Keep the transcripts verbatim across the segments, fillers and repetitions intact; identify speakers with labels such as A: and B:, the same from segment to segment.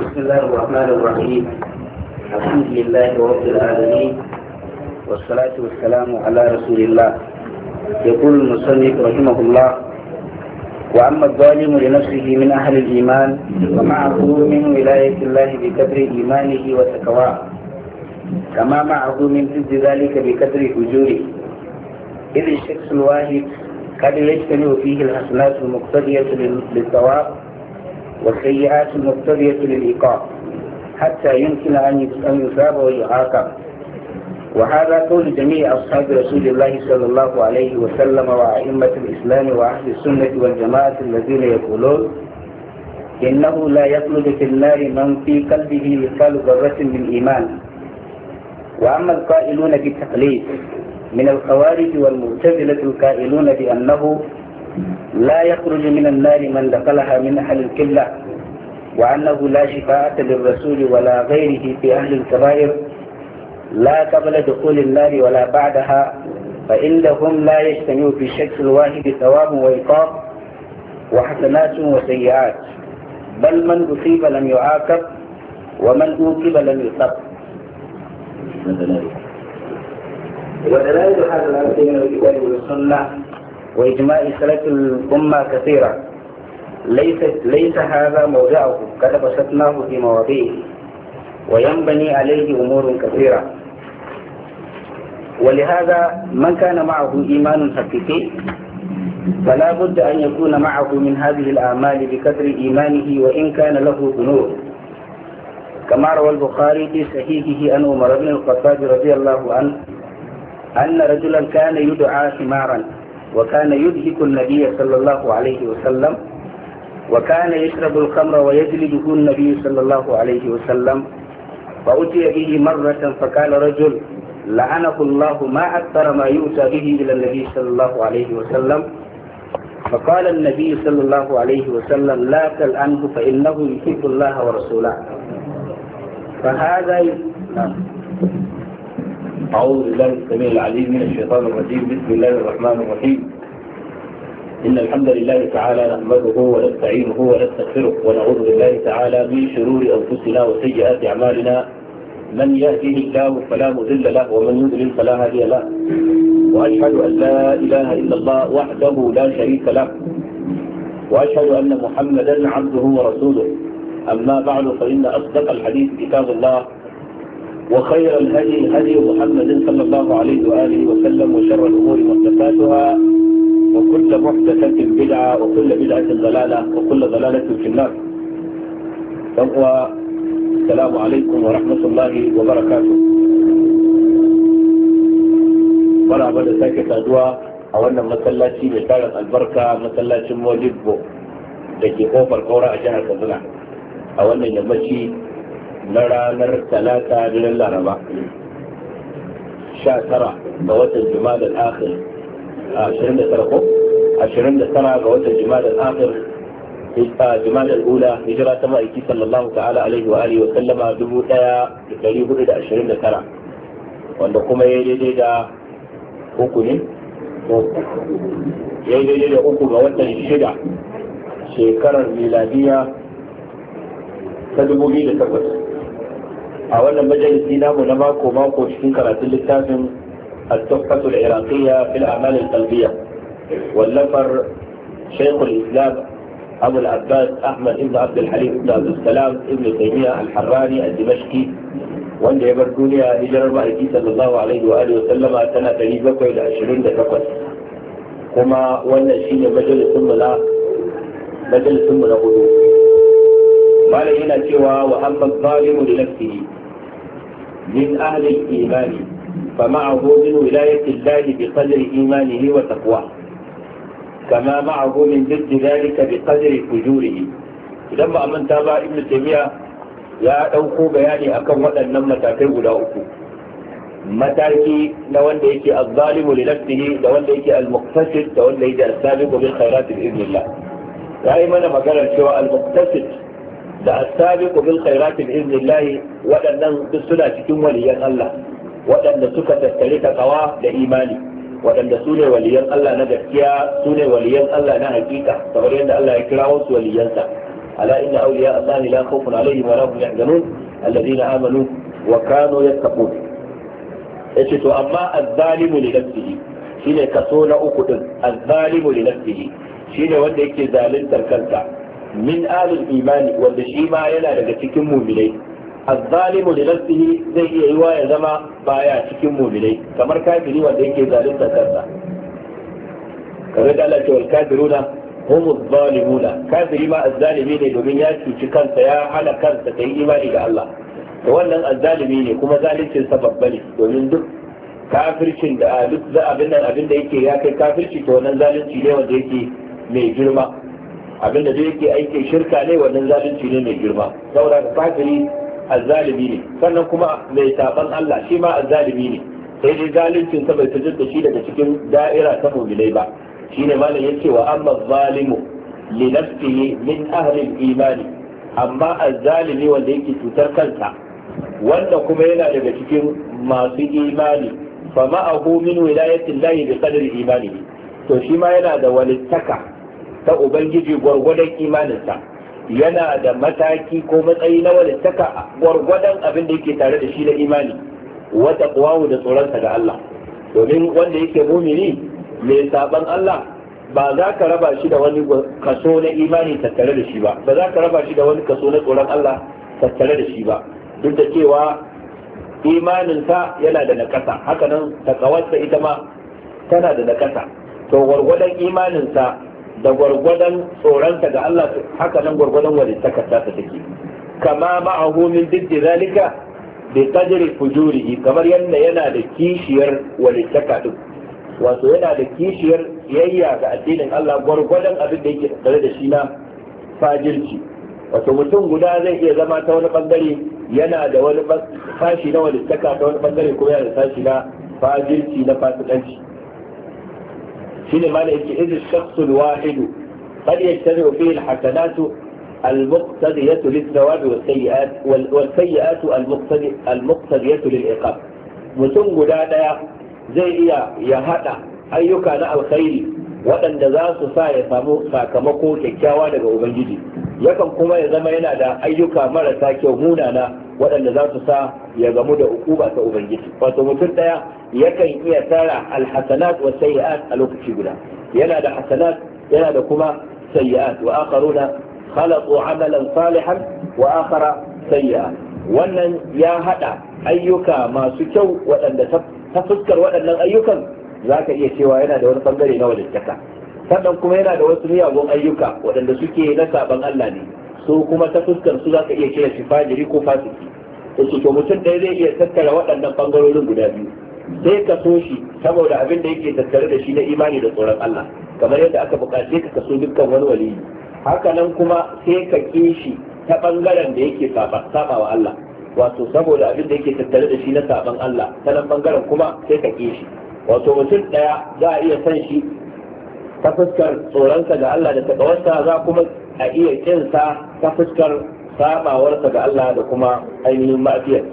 A: بسم الله الرحمن الرحيم. الحمد لله رب العالمين والصلاة والسلام على رسول الله. يقول المصنف رحمه الله: وأما الظالم لنفسه من أهل الإيمان فمعه من ولاية الله بقدر إيمانه وتقواه، كما معه من ضد ذلك بقدر فجوره، إذ الشخص الواحد قد يجتمع فيه الحسنات المقتضية للثواب والسيئات المقتضية للعقاب حتى يمكن أن يثاب ويعاقب. وهذا قول جميع أصحاب رسول الله صلى الله عليه وسلم وأئمة الإسلام وأهل السنة والجماعة الذين يقولون إنه لا يخلد في النار من في قلبه مثقال ذرة من إيمان. وأما القائلون بالتقليد من الخوارج والمعتزلة القائلون بأنه لا يخرج من النار من دخلها من أهل القبلة، وأنه لا شفاعة للرسول ولا غيره في أهل الكبائر لا قبل دخول النار ولا بعدها، فإنهم لا يجتمع في الشخص الواحد ثواب وعقاب وحسنات وسيئات، بل من أصيب لم يعاقب ومن أوقب لم يصب. ودلائل هذا الأمر من الكتاب والسنة وإجماع سلف الأمة كثيرة، ليس ليس هذا موضعه، قد بسطناه في مواضيع وينبني عليه أمور كثيرة. ولهذا من كان معه إيمان حقيقي فلا بد أن يكون معه من هذه الأعمال بقدر إيمانه وإن كان له ذنوب، كما روى البخاري في صحيحه عن عمر بن الخطاب رضي الله عنه أن رجلا كان يدعى حمارا وكان يضحك النبي صلى الله عليه وسلم، وكان يشرب الخمر ويجلده النبي صلى الله عليه وسلم، فأتي به مرة فقال رجل: لعنه الله ما أكثر ما يؤتى به إلى النبي صلى الله عليه وسلم. فقال النبي صلى الله عليه وسلم: لا تلعنه فإنه يحب الله ورسوله. فهذا
B: أعوذ بالله السميع العليم من الشيطان الرجيم. بسم الله الرحمن الرحيم. إن الحمد لله تعالى نحمده ونستعينه ونستغفره ونعوذ بالله تعالى من شرور أنفسنا وسيئات أعمالنا، من يهده الله فلا مضل له ومن يضلل فلا هادي له، وأشهد أن لا إله إلا الله وحده لا شريك له، وأشهد أن محمدا عبده ورسوله. أما بعد، فإن أصدق الحديث كتاب الله، وخير الهدي هدي محمد صلى الله عليه وآله وسلم، وشر الأمور محدثاتها، وكل محدثة بدعة، وكل بدعة ضلالة، وكل ضلالة في النار. السلام عليكم ورحمة الله وبركاته. مرحبا da sake saduwa a wannan masallaci mai tarin albarka, masallacin Modibbo da ke kofar Kaura a jihar Kaduna, a wannan yammaci na ranar talata daren Laraba sha tara ga watan Jumada al-Akhir ashirin da tara ko ashirin da tara ga watan Jumada al-Akhir Jumada al-Ula, hijira ta ma'aiki sallallahu ta'ala alaihi wa alihi wa sallama dubu ɗaya da ɗari hudu da ashirin da tara, wanda kuma ya daidai da uku ne ya daidai da uku ga watan shida shekarar miladiya ta dubu biyu da takwas. a wannan majalisi namu na mako mako cikin karatun littafin التحفة العراقية في الأعمال القلبية واللفر شيخ الإسلام أبو العباس أحمد بن عبد الحليم بن عبد السلام ابن تيمية الحراني الدمشقي، wanda ya bar duniya hijirar ma'aiki sallallahu alaihi wa alihi wa sallama tana ɗari bakwai da ashirin da takwas, kuma wannan shine majalisun mu na majalisun mu na hudu. malam yana cewa wa amma zalimu li nafsihi min ahli al-imani فمعه من ولاية الله بقدر إيمانه وتقواه، كما معه من ضد ذلك بقدر فجوره. لما أمن تابع ابن تيمية يا أوكو بياني أكم waɗannan matakai guda uku. mataki na wanda yake al-zalimu li nafsihi, da wanda yake al-muqtasid, da wanda yake as-sabiqu bil khairat bi idnillah. yayi mana maganar cewa al-muqtasid da as-sabiqu bil khairat bi idnillah waɗannan duk suna cikin waliyan Allah, waɗanda suka tattare takawa da imani, waɗanda su ne waliyan Allah na gaskiya, su ne waliyan Allah na hakika, kamar yadda Allah ya kira wasu waliyansa. ala inna awliya Allah la khawfun alaihim wa la hum yahzanun alladhina amanu wa kanu yattaqun. yace to amma az-zalimu li nafsihi shine kaso na uku din, az-zalimu li nafsihi shine wanda yake zaluntar kansa min ahlul imani wanda shi ma yana daga cikin mu'minai. az-zalimu li nafsihi zai iya yiwa ya zama baya cikin mu'minai kamar kafiri wanda yake zaluntar kansa. kamar da Allah ce wal kafiruna hum az-zalimuna, kafiri ma az-zalimi ne domin ya cuci kansa ya hana kansa kai imani ga Allah. to wannan az-zalimi ne kuma zalincin sa babba ne domin duk kafircin da duk za abin nan abin da yake ya kai kafirci to wannan zalunci ne wanda yake mai girma. abin da yake aikin shirka ne wannan zalunci ne mai girma. saboda kafiri az-zalimi ne, sannan kuma mai saban Allah shi ma az-zalimi ne, sai dai zaluncin sa bai fitar da shi daga cikin da'ira ta mu'minai ba. shine malam yace wa amma zalimu li nafsihi min ahli al-imani, amma az-zalimi wanda yake cutar kansa wanda kuma yana daga cikin masu imani fa ma'ahu min wilayati llahi bi qadri imanihi, to shi ma yana da walittaka ta ubangiji gwargwadon imaninsa, yana da mataki ko matsayi na walittaka gwargwadon abin da yake tare da shi na imani wa taqwahu da tsoronsa ga Allah. domin wanda yake mumini mai saban Allah ba za ka raba shi da wani kaso na imani tattare da shi ba, ba za ka raba shi da wani kaso na tsoron Allah tattare da shi ba, duk da cewa imaninsa yana da nakasa, haka nan takawarsa ita ma tana da nakasa. to gwargwadon imaninsa da gwargwadon tsoronsa ga Allah haka nan gwargwadon walittaka ta take. kama ma'ahu min diddi zalika bi qadri fujurihi, kamar yadda yana da kishiyar walittaka din, wato yana da kishiyar yayya ga addinin Allah gwargwadon abin da yake tare da shi na fajirci. wato mutum guda zai iya zama ta wani bangare yana da wani sashi na walittaka, ta wani bangare kuma yana da sashi na fajirci na fasikanci. shine ma da yake idan shakhsul wahidu qad yajtami'u fihi al-hasanatu al-muqtadiyatu lis-sawabi was-sayyi'at wal-sayyi'atu al-muqtadiyatu lil-iqab. mutum guda daya zai iya ya hada ayyuka na alkhairi waɗanda za su sa ya samu sakamako kyakkyawa daga ubangiji, yakan kuma ya zama yana da ayyuka marasa kyau munana waɗanda za su sa ya gamu da ukuba ta ubangiji. wato mutum daya yakan iya tara alhasanat wa sayyi'at a lokaci guda, yana da hasanat yana da kuma sayyi'at. wa akharuna khalaqu amalan salihan wa akhara sayyi'at. wannan ya hada ayyuka masu kyau waɗanda ta fuskar waɗannan ayyukan za ka iya cewa yana da wani bangare na walittaka, sannan kuma yana da wasu miyagun ayyuka waɗanda suke na saban Allah ne, su kuma ta fuskar su za ka iya kira shi fajiri ko fasiki. to to mutum ɗaya zai iya tattara waɗannan bangarorin guda biyu, sai ka so shi saboda abin da yake tattare da shi na imani da tsoron Allah, kamar yadda aka buƙace ka kaso dukkan wani waliyi. haka nan kuma sai ka ƙi shi ta bangaren da yake saba wa Allah, wato saboda abin da yake tattare da shi na saban Allah, ta nan bangaren kuma sai ka ƙi shi. wato mutum ɗaya za a iya san shi ta fuskar tsoronsa ga Allah da takawarsa, za kuma a iya kinsa ta fuskar sabawarsa ga Allah da kuma ainihin ma'afiyarsa.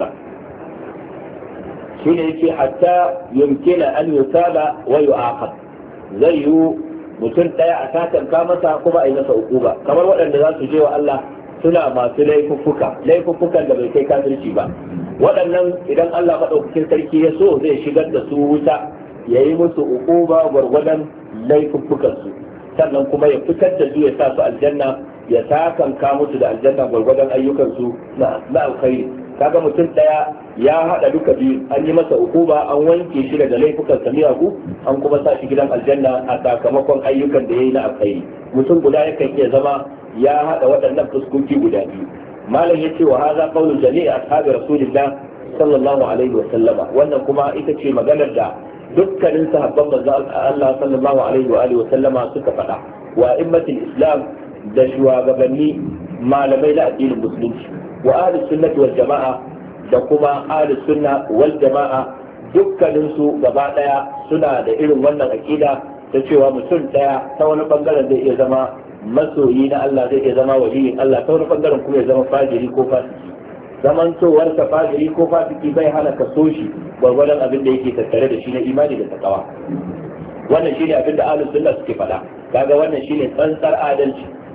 B: shi ne yake hatta yumkina an yusaba wa yu'aqab, zai yi mutum ɗaya a satanka masa kuma a yi masa hukuma, kamar waɗanda za su je wa Allah suna masu laifuffuka laifuffukan da bai kai kafirci ba. waɗannan idan Allah maɗaukakin sarki ya so zai shigar da su wuta, ya yi musu hukuma gwargwadon laifuffukansu, sannan kuma ya fitar da su ya sa su aljanna, ya sakanka musu da aljanna gwargwadon ayyukansu na alkhairi. kaga mutum ɗaya ya haɗa duka biyu, an yi masa hukuma, an wanke shi daga laifukan sa miyagu, an kuma sa shi gidan aljanna a sakamakon ayyukan da ya yi na alkhairi. mutum guda yakan iya zama ya haɗa waɗannan fuskoki guda biyu. malam yace wa hadha qawlu jami'i ashabi rasulillah sallallahu alaihi wa sallama, wannan kuma ita ce maganar da dukkanin sahabban manzo Allah sallallahu alaihi wa alihi wa sallama suka faɗa, wa immatul islam da shugabanni malamai na addinin musulunci, wa ahlus sunnati wal jama'a da kuma ahlus sunna wal jama'a, dukkanin su gaba daya suna da irin wannan aqida ta cewa mutum daya ta wani bangaren zai iya zama masoyi na Allah, zai iya zama waliyin Allah, ta wani bangaren kuma ya zama fajiri ko fasiki. zamantowar ka fajiri ko fasiki bai hana ka so shi gwargwadon abin da yake tattare da shi na imani da takawa. wannan shine abin da ahlus sunna suke faɗa. kaga wannan shine tsantsar adalci,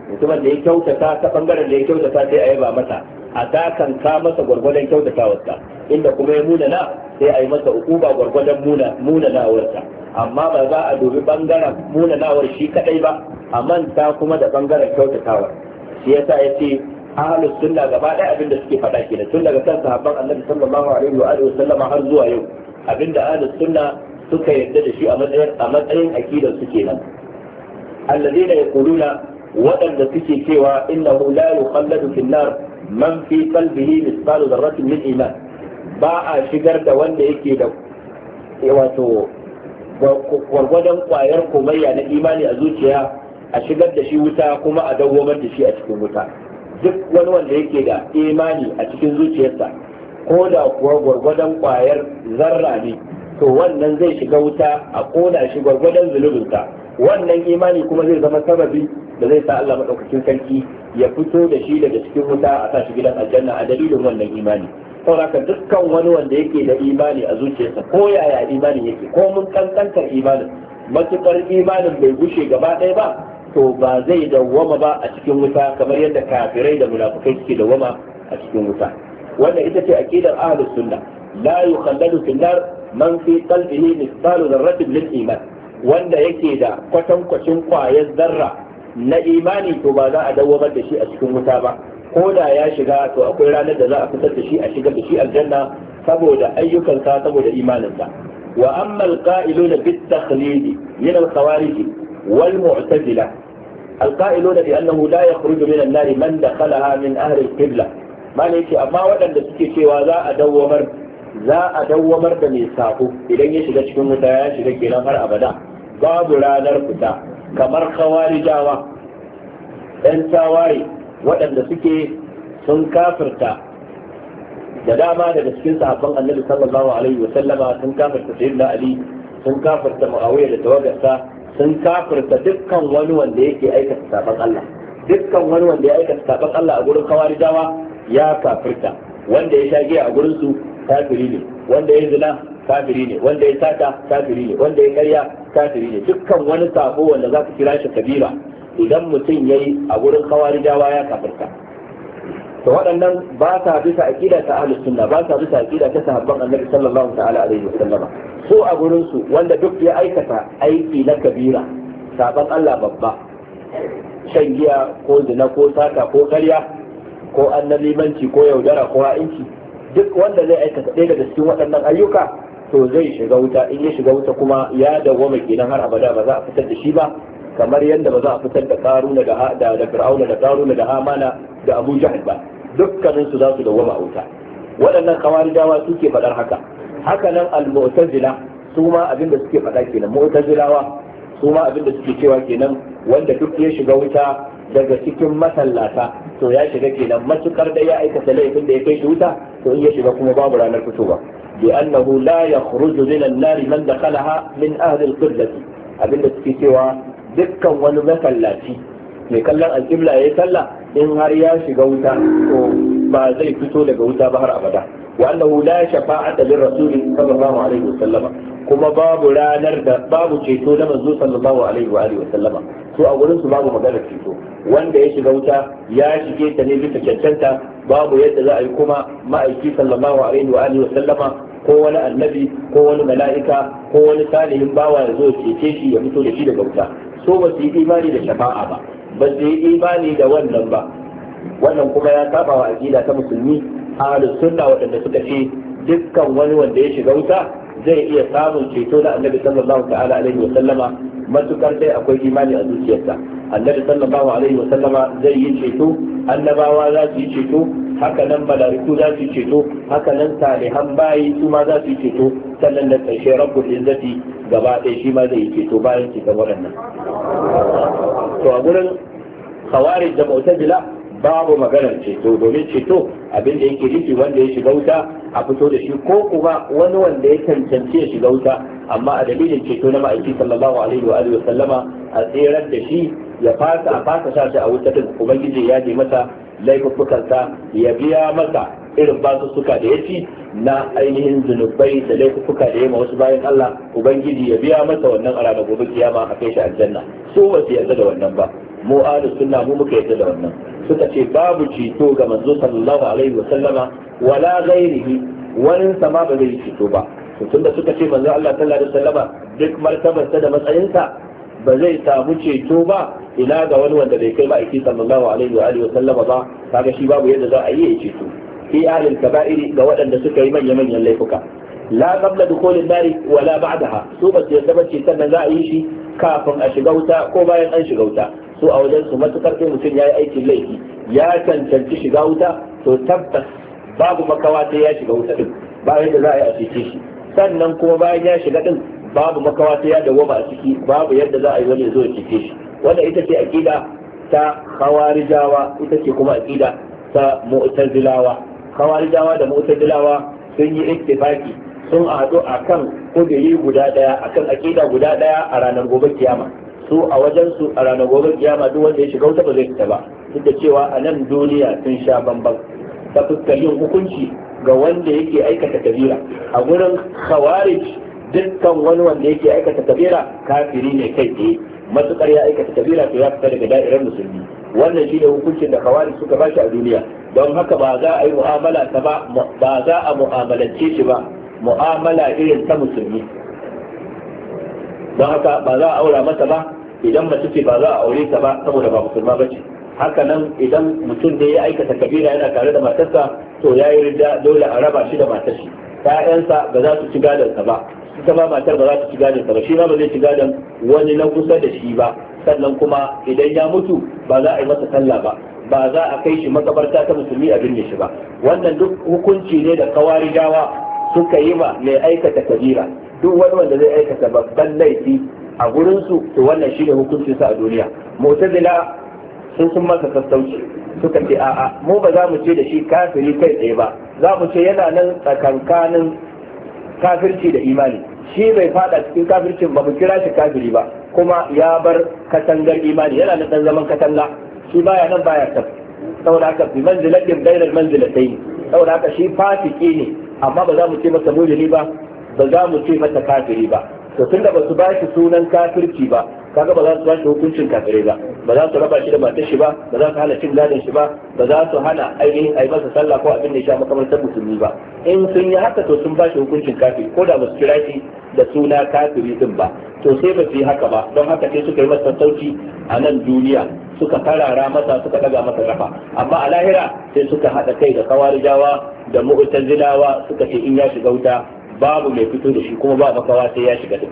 B: mutumin da ya kyautata ta bangaren da ya kyautata sai a yaba masa a takan ka masa gwargwadon kyautatawarsa, inda kuma ya munana sai a yi masa ukuba gwargwadon munanawarsa. amma ba za a dubi bangaren munanawar shi kadai ba a manta kuma da bangaren kyautatawar. shi yasa ya ce ahlus sunna gaba ɗaya abin da suke faɗa kenan tun daga kan sahabban annabi sallallahu alaihi wa alihi wasallam har zuwa yau, abinda ahlus sunna suka yarda da shi a matsayin a matsayin aqidar su kenan. alladheena yaquluna waɗanda suke cewa innahu la yukhalladu fil nar man fi qalbihi mithqalu dharratin min iman, ba a shigar da wanda yake da wato gwargwadon kwayar komayya na imani a zuciya a shigar da shi wuta kuma a dawwamar da shi a cikin wuta. duk wani wanda yake da imani a cikin zuciyarsa ko da kuwa gwargwadon kwayar zarra ne, to wannan zai shiga wuta a kona shi gwargwadon zunubinsa. wannan imani kuma zai zama sababi da zai sa Allah madaukakin sarki ya fito da shi daga cikin wuta a sa shi gidan aljanna a dalilin wannan imani. saboda dukkan wani wanda yake da imani a zuciyarsa ko yaya imani yake ko mun kankantar imanin, matukar imanin bai gushe gaba ɗaya ba, to ba zai dawwama ba a cikin wuta kamar yadda kafirai da munafukai suke dawwama a cikin wuta. wannan ita ce aqidar ahlus sunna, la yukhalladu fil nar man fi qalbihi mithqalu dharratin min iman, wanda yake da kwatankwacin kwayar zarra na imani to ba za a dawwamar da shi a cikin wuta ba. ko da ya shiga to akwai ranar da za a fitar da shi a shigar da shi aljanna saboda ayyukansa, saboda imaninsa. wa amma alqa'iluna bit takhlid min al-khawarij wal mu'tazila, alqa'iluna bi annahu la yakhruju min an-nar man dakhalaha min ahli al-qibla, mana yake amma waɗanda suke cewa za a dawwamar za a dawwamar da mai sako idan ya shiga cikin wuta ya shiga kenan har abada, babu ranar fita, kamar khawarijawa ɗan tawaye waɗanda suke sun kafirta da dama daga cikin sahabban annabi sallallahu alaihi wa sallama, sun kafirta sayyidina ali, sun kafirta muawiya da tawagarsa, sun kafirta dukkan wani wanda yake aikata saban Allah. dukkan wani wanda ya aikata saban Allah a gurin khawarijawa ya kafirta. wanda ya sha giya a gurin su kafiri ne, wanda ya zina kafiri ne, wanda ya sata kafiri ne, wanda ya karya kafiri ne. dukkan wani sabo wanda za ka kira shi kabira, idan mutum ya yi a gurin khawarijawa ya kafirta. to waɗannan ba sa bisa aqida ta ahlus sunna, ba sa bisa aqida ta sahabban annabi sallallahu ta'ala alaihi wasallama. su a gurin su wanda duk ya aikata aiki na kabira, saban Allah babba, shan giya ko zina ko sata ko karya ko annabimanci ko yaudara ko ha'inci, duk wanda zai aikata ɗaya daga cikin waɗannan ayyuka to zai shiga wuta. in ya shiga wuta kuma ya dawwama kenan har abada, ba za a fitar da shi ba, kamar yadda ba za a fitar da karuna da da da fir'auna da karuna da hamana da abu jahl ba, dukkanin su za su dawwama a wuta. waɗannan khawarijawa suke faɗar haka. haka nan al-mu'tazila su ma abinda suke faɗa kenan. mu'tazilawa su ma abinda suke cewa kenan, wanda duk ya shiga wuta daga cikin masallata to ya shiga kenan, matukar da ya aikata laifin da ya kai shi wuta to in ya shiga kuma babu ranar fitowa. bi annahu la yakhruju min an-nar man dakhalaha min ahli al-qiblati, abinda suke cewa dukkan wani masallaci mai kallon alƙibla ya yi sallah in har ya shiga wuta to ba zai fito daga wuta ba har abada. wa annahu la shafa'ata lir rasuli sallallahu alaihi wasallama, kuma babu ranar da babu ceto na manzo sallallahu alaihi wa alihi wasallama. to a gurin su babu magana ceto, wanda ya shiga wuta ya shige ta ne bisa cancanta, babu yadda za a yi kuma ma'aiki sallallahu alaihi wa alihi wasallama ko wani annabi ko wani mala'ika ko wani salihin bawa ya zo cece shi ya fito da shi daga wuta. so ba su yi imani da shafa'a ba, ba su yi imani da wannan ba. wannan kuma ya saba wa aqida ta musulmi ahlus sunna, waɗanda suka ce dukkan wani wanda ya shiga wuta zai iya samun ceto da annabi sallallahu ta'ala alaihi wa sallama, matukar dai akwai imani a zuciyarsa. annabi sallallahu alaihi wa sallama zai yi ceto, annabawa za su yi ceto, haka nan malaiku za su yi ceto, haka nan salihan bayi su ma za su yi ceto, sannan da ƙarshe rabbul izzati gaba ɗaya shi ma zai yi ceto bayan ceton waɗannan. to a gurin khawarij da mu'tazila babu maganar ceto, domin ceto abin da yake nufi wanda ya shiga wuta a fito da shi, ko kuma wani wanda ya cancanci ya shiga wuta amma a dalilin ceto na ma'aiki sallallahu alaihi wa alihi wa sallama a tserar da shi ya fasa a fasa sa shi a wuta din, ubangiji ya je masa laifuffukansa, ya biya masa irin basussuka da ya ci na ainihin zunubai da laifuka da ya ma wasu bayan Allah, ubangiji ya biya masa wannan a ranar gobe kiyama a kai shi aljanna. su ba su yarda da wannan ba. mu ahlus sunna mu muka yadda da wannan. Suka ce babu ceto ga manzo sallallahu alaihi wa sallama wala ghairihi, wani sama ba zai ceto ba. to tunda suka ce manzo Allah sallallahu alaihi wasallama duk martabarsa da matsayinsa ba zai samu ceto ba, ina ga wani wanda bai kai ba aiki sallallahu alaihi wa alihi wasallama ba, kaga shi babu yadda za a yi ya ceto fi ahlil kaba'iri ga waɗanda suka yi manya manyan laifuka. la qabla dukhulin nari wala ba'daha, su ba su yadda ba ce sannan za a yi shi kafin a shiga wuta ko bayan an shiga wuta. su a wajen su matukar sai mutum ya yi aikin laifi ya cancanci shiga wuta, to tabbas babu makawa sai ya shiga wuta din, ba yadda za a yi a cece shi. sannan kuma bayan ya shiga din babu makawa sai ya dawoma a ciki, babu yadda za a yi wani zo ya cece shi. wannan ita ce aqida ta khawarijawa, ita ce kuma aqida ta mu'tazilawa. khawarijawa da mu'tazilawa sun yi ittifaki, sun haɗu akan kudiri guda daya, akan aqida guda daya a ranar gobe kiyama. su a wajen su a ranar gobe kiyama duk wanda ya shiga wuta ba zai fita ba, duk da cewa a nan duniya sun sha bambam ta fuskar yin hukunci ga wanda yake aikata kabira. a gurin khawarij dukkan wani wanda yake aikata kabira kafiri ne kai tsaye, matukar ya aikata kabira to ya fita daga da'irar musulmi. wannan shine hukuncin da khawarij suka bashi a duniya, don haka ba za a yi mu'amala ta ba ba za a mu'amalance shi ba mu'amala irin ta musulmi. don haka ba za a aura masa ba, idan mace ce ba za a aure ta ba saboda ba musulma bace. haka nan idan mutum da ya aikata kabira yana tare da matarsa to ya yi rida, dole a raba shi da matar shi. ƴaƴansa ba za su ci gadon sa ba, ita ma matar ba za su ci gadon sa ba, shi ma ba zai ci gadon wani na kusa da shi ba. sannan kuma idan ya mutu ba za a yi masa sallah ba, ba za a kai shi makabarta ta musulmi a binne shi ba. wannan duk hukunci ne da kawarijawa suka yi ma mai aikata kabira. duk wani wanda zai aikata babban laifi a gurin su to wannan shine hukuncin sa a duniya. mu'tazila sun sun masa sassauci, suka ce a'a mu ba za mu ce da shi kafiri kai tsaye ba, za mu ce yana nan tsakankanin kafirci da imani. shi bai fada cikin kafircin ba mu kira shi kafiri ba, kuma ya bar katangar imani, yana nan dan zaman katanga, shi baya nan baya tafi. saboda haka bi manzilatin bainal manzilatayn, saboda haka shi fasiki ne, amma ba za mu ce masa mujrimi ba, ba za mu ce masa kafiri ba. to tunda ba su ba shi sunan kafirci ba, kaga ba za su ba shi hukuncin kafirai ba, ba za su raba shi da matar shi ba, ba za su hana cin gadon shi ba, ba za su hana ainihin ai masa sallah ko abin da ya sha makamantar musulmi ba. in sun yi haka to sun ba shi hukuncin kafiri, ko da ba su kira shi da suna kafiri din ba. to sai ba su yi haka ba, don haka sai suka yi masa sauki a nan duniya, suka karara masa, suka daga masa kafa. amma a lahira sai suka haɗa kai da kawarijawa da mu'tazilawa, suka ce in ya shiga wuta babu mai fito da shi, kuma ba makawa sai ya shiga din.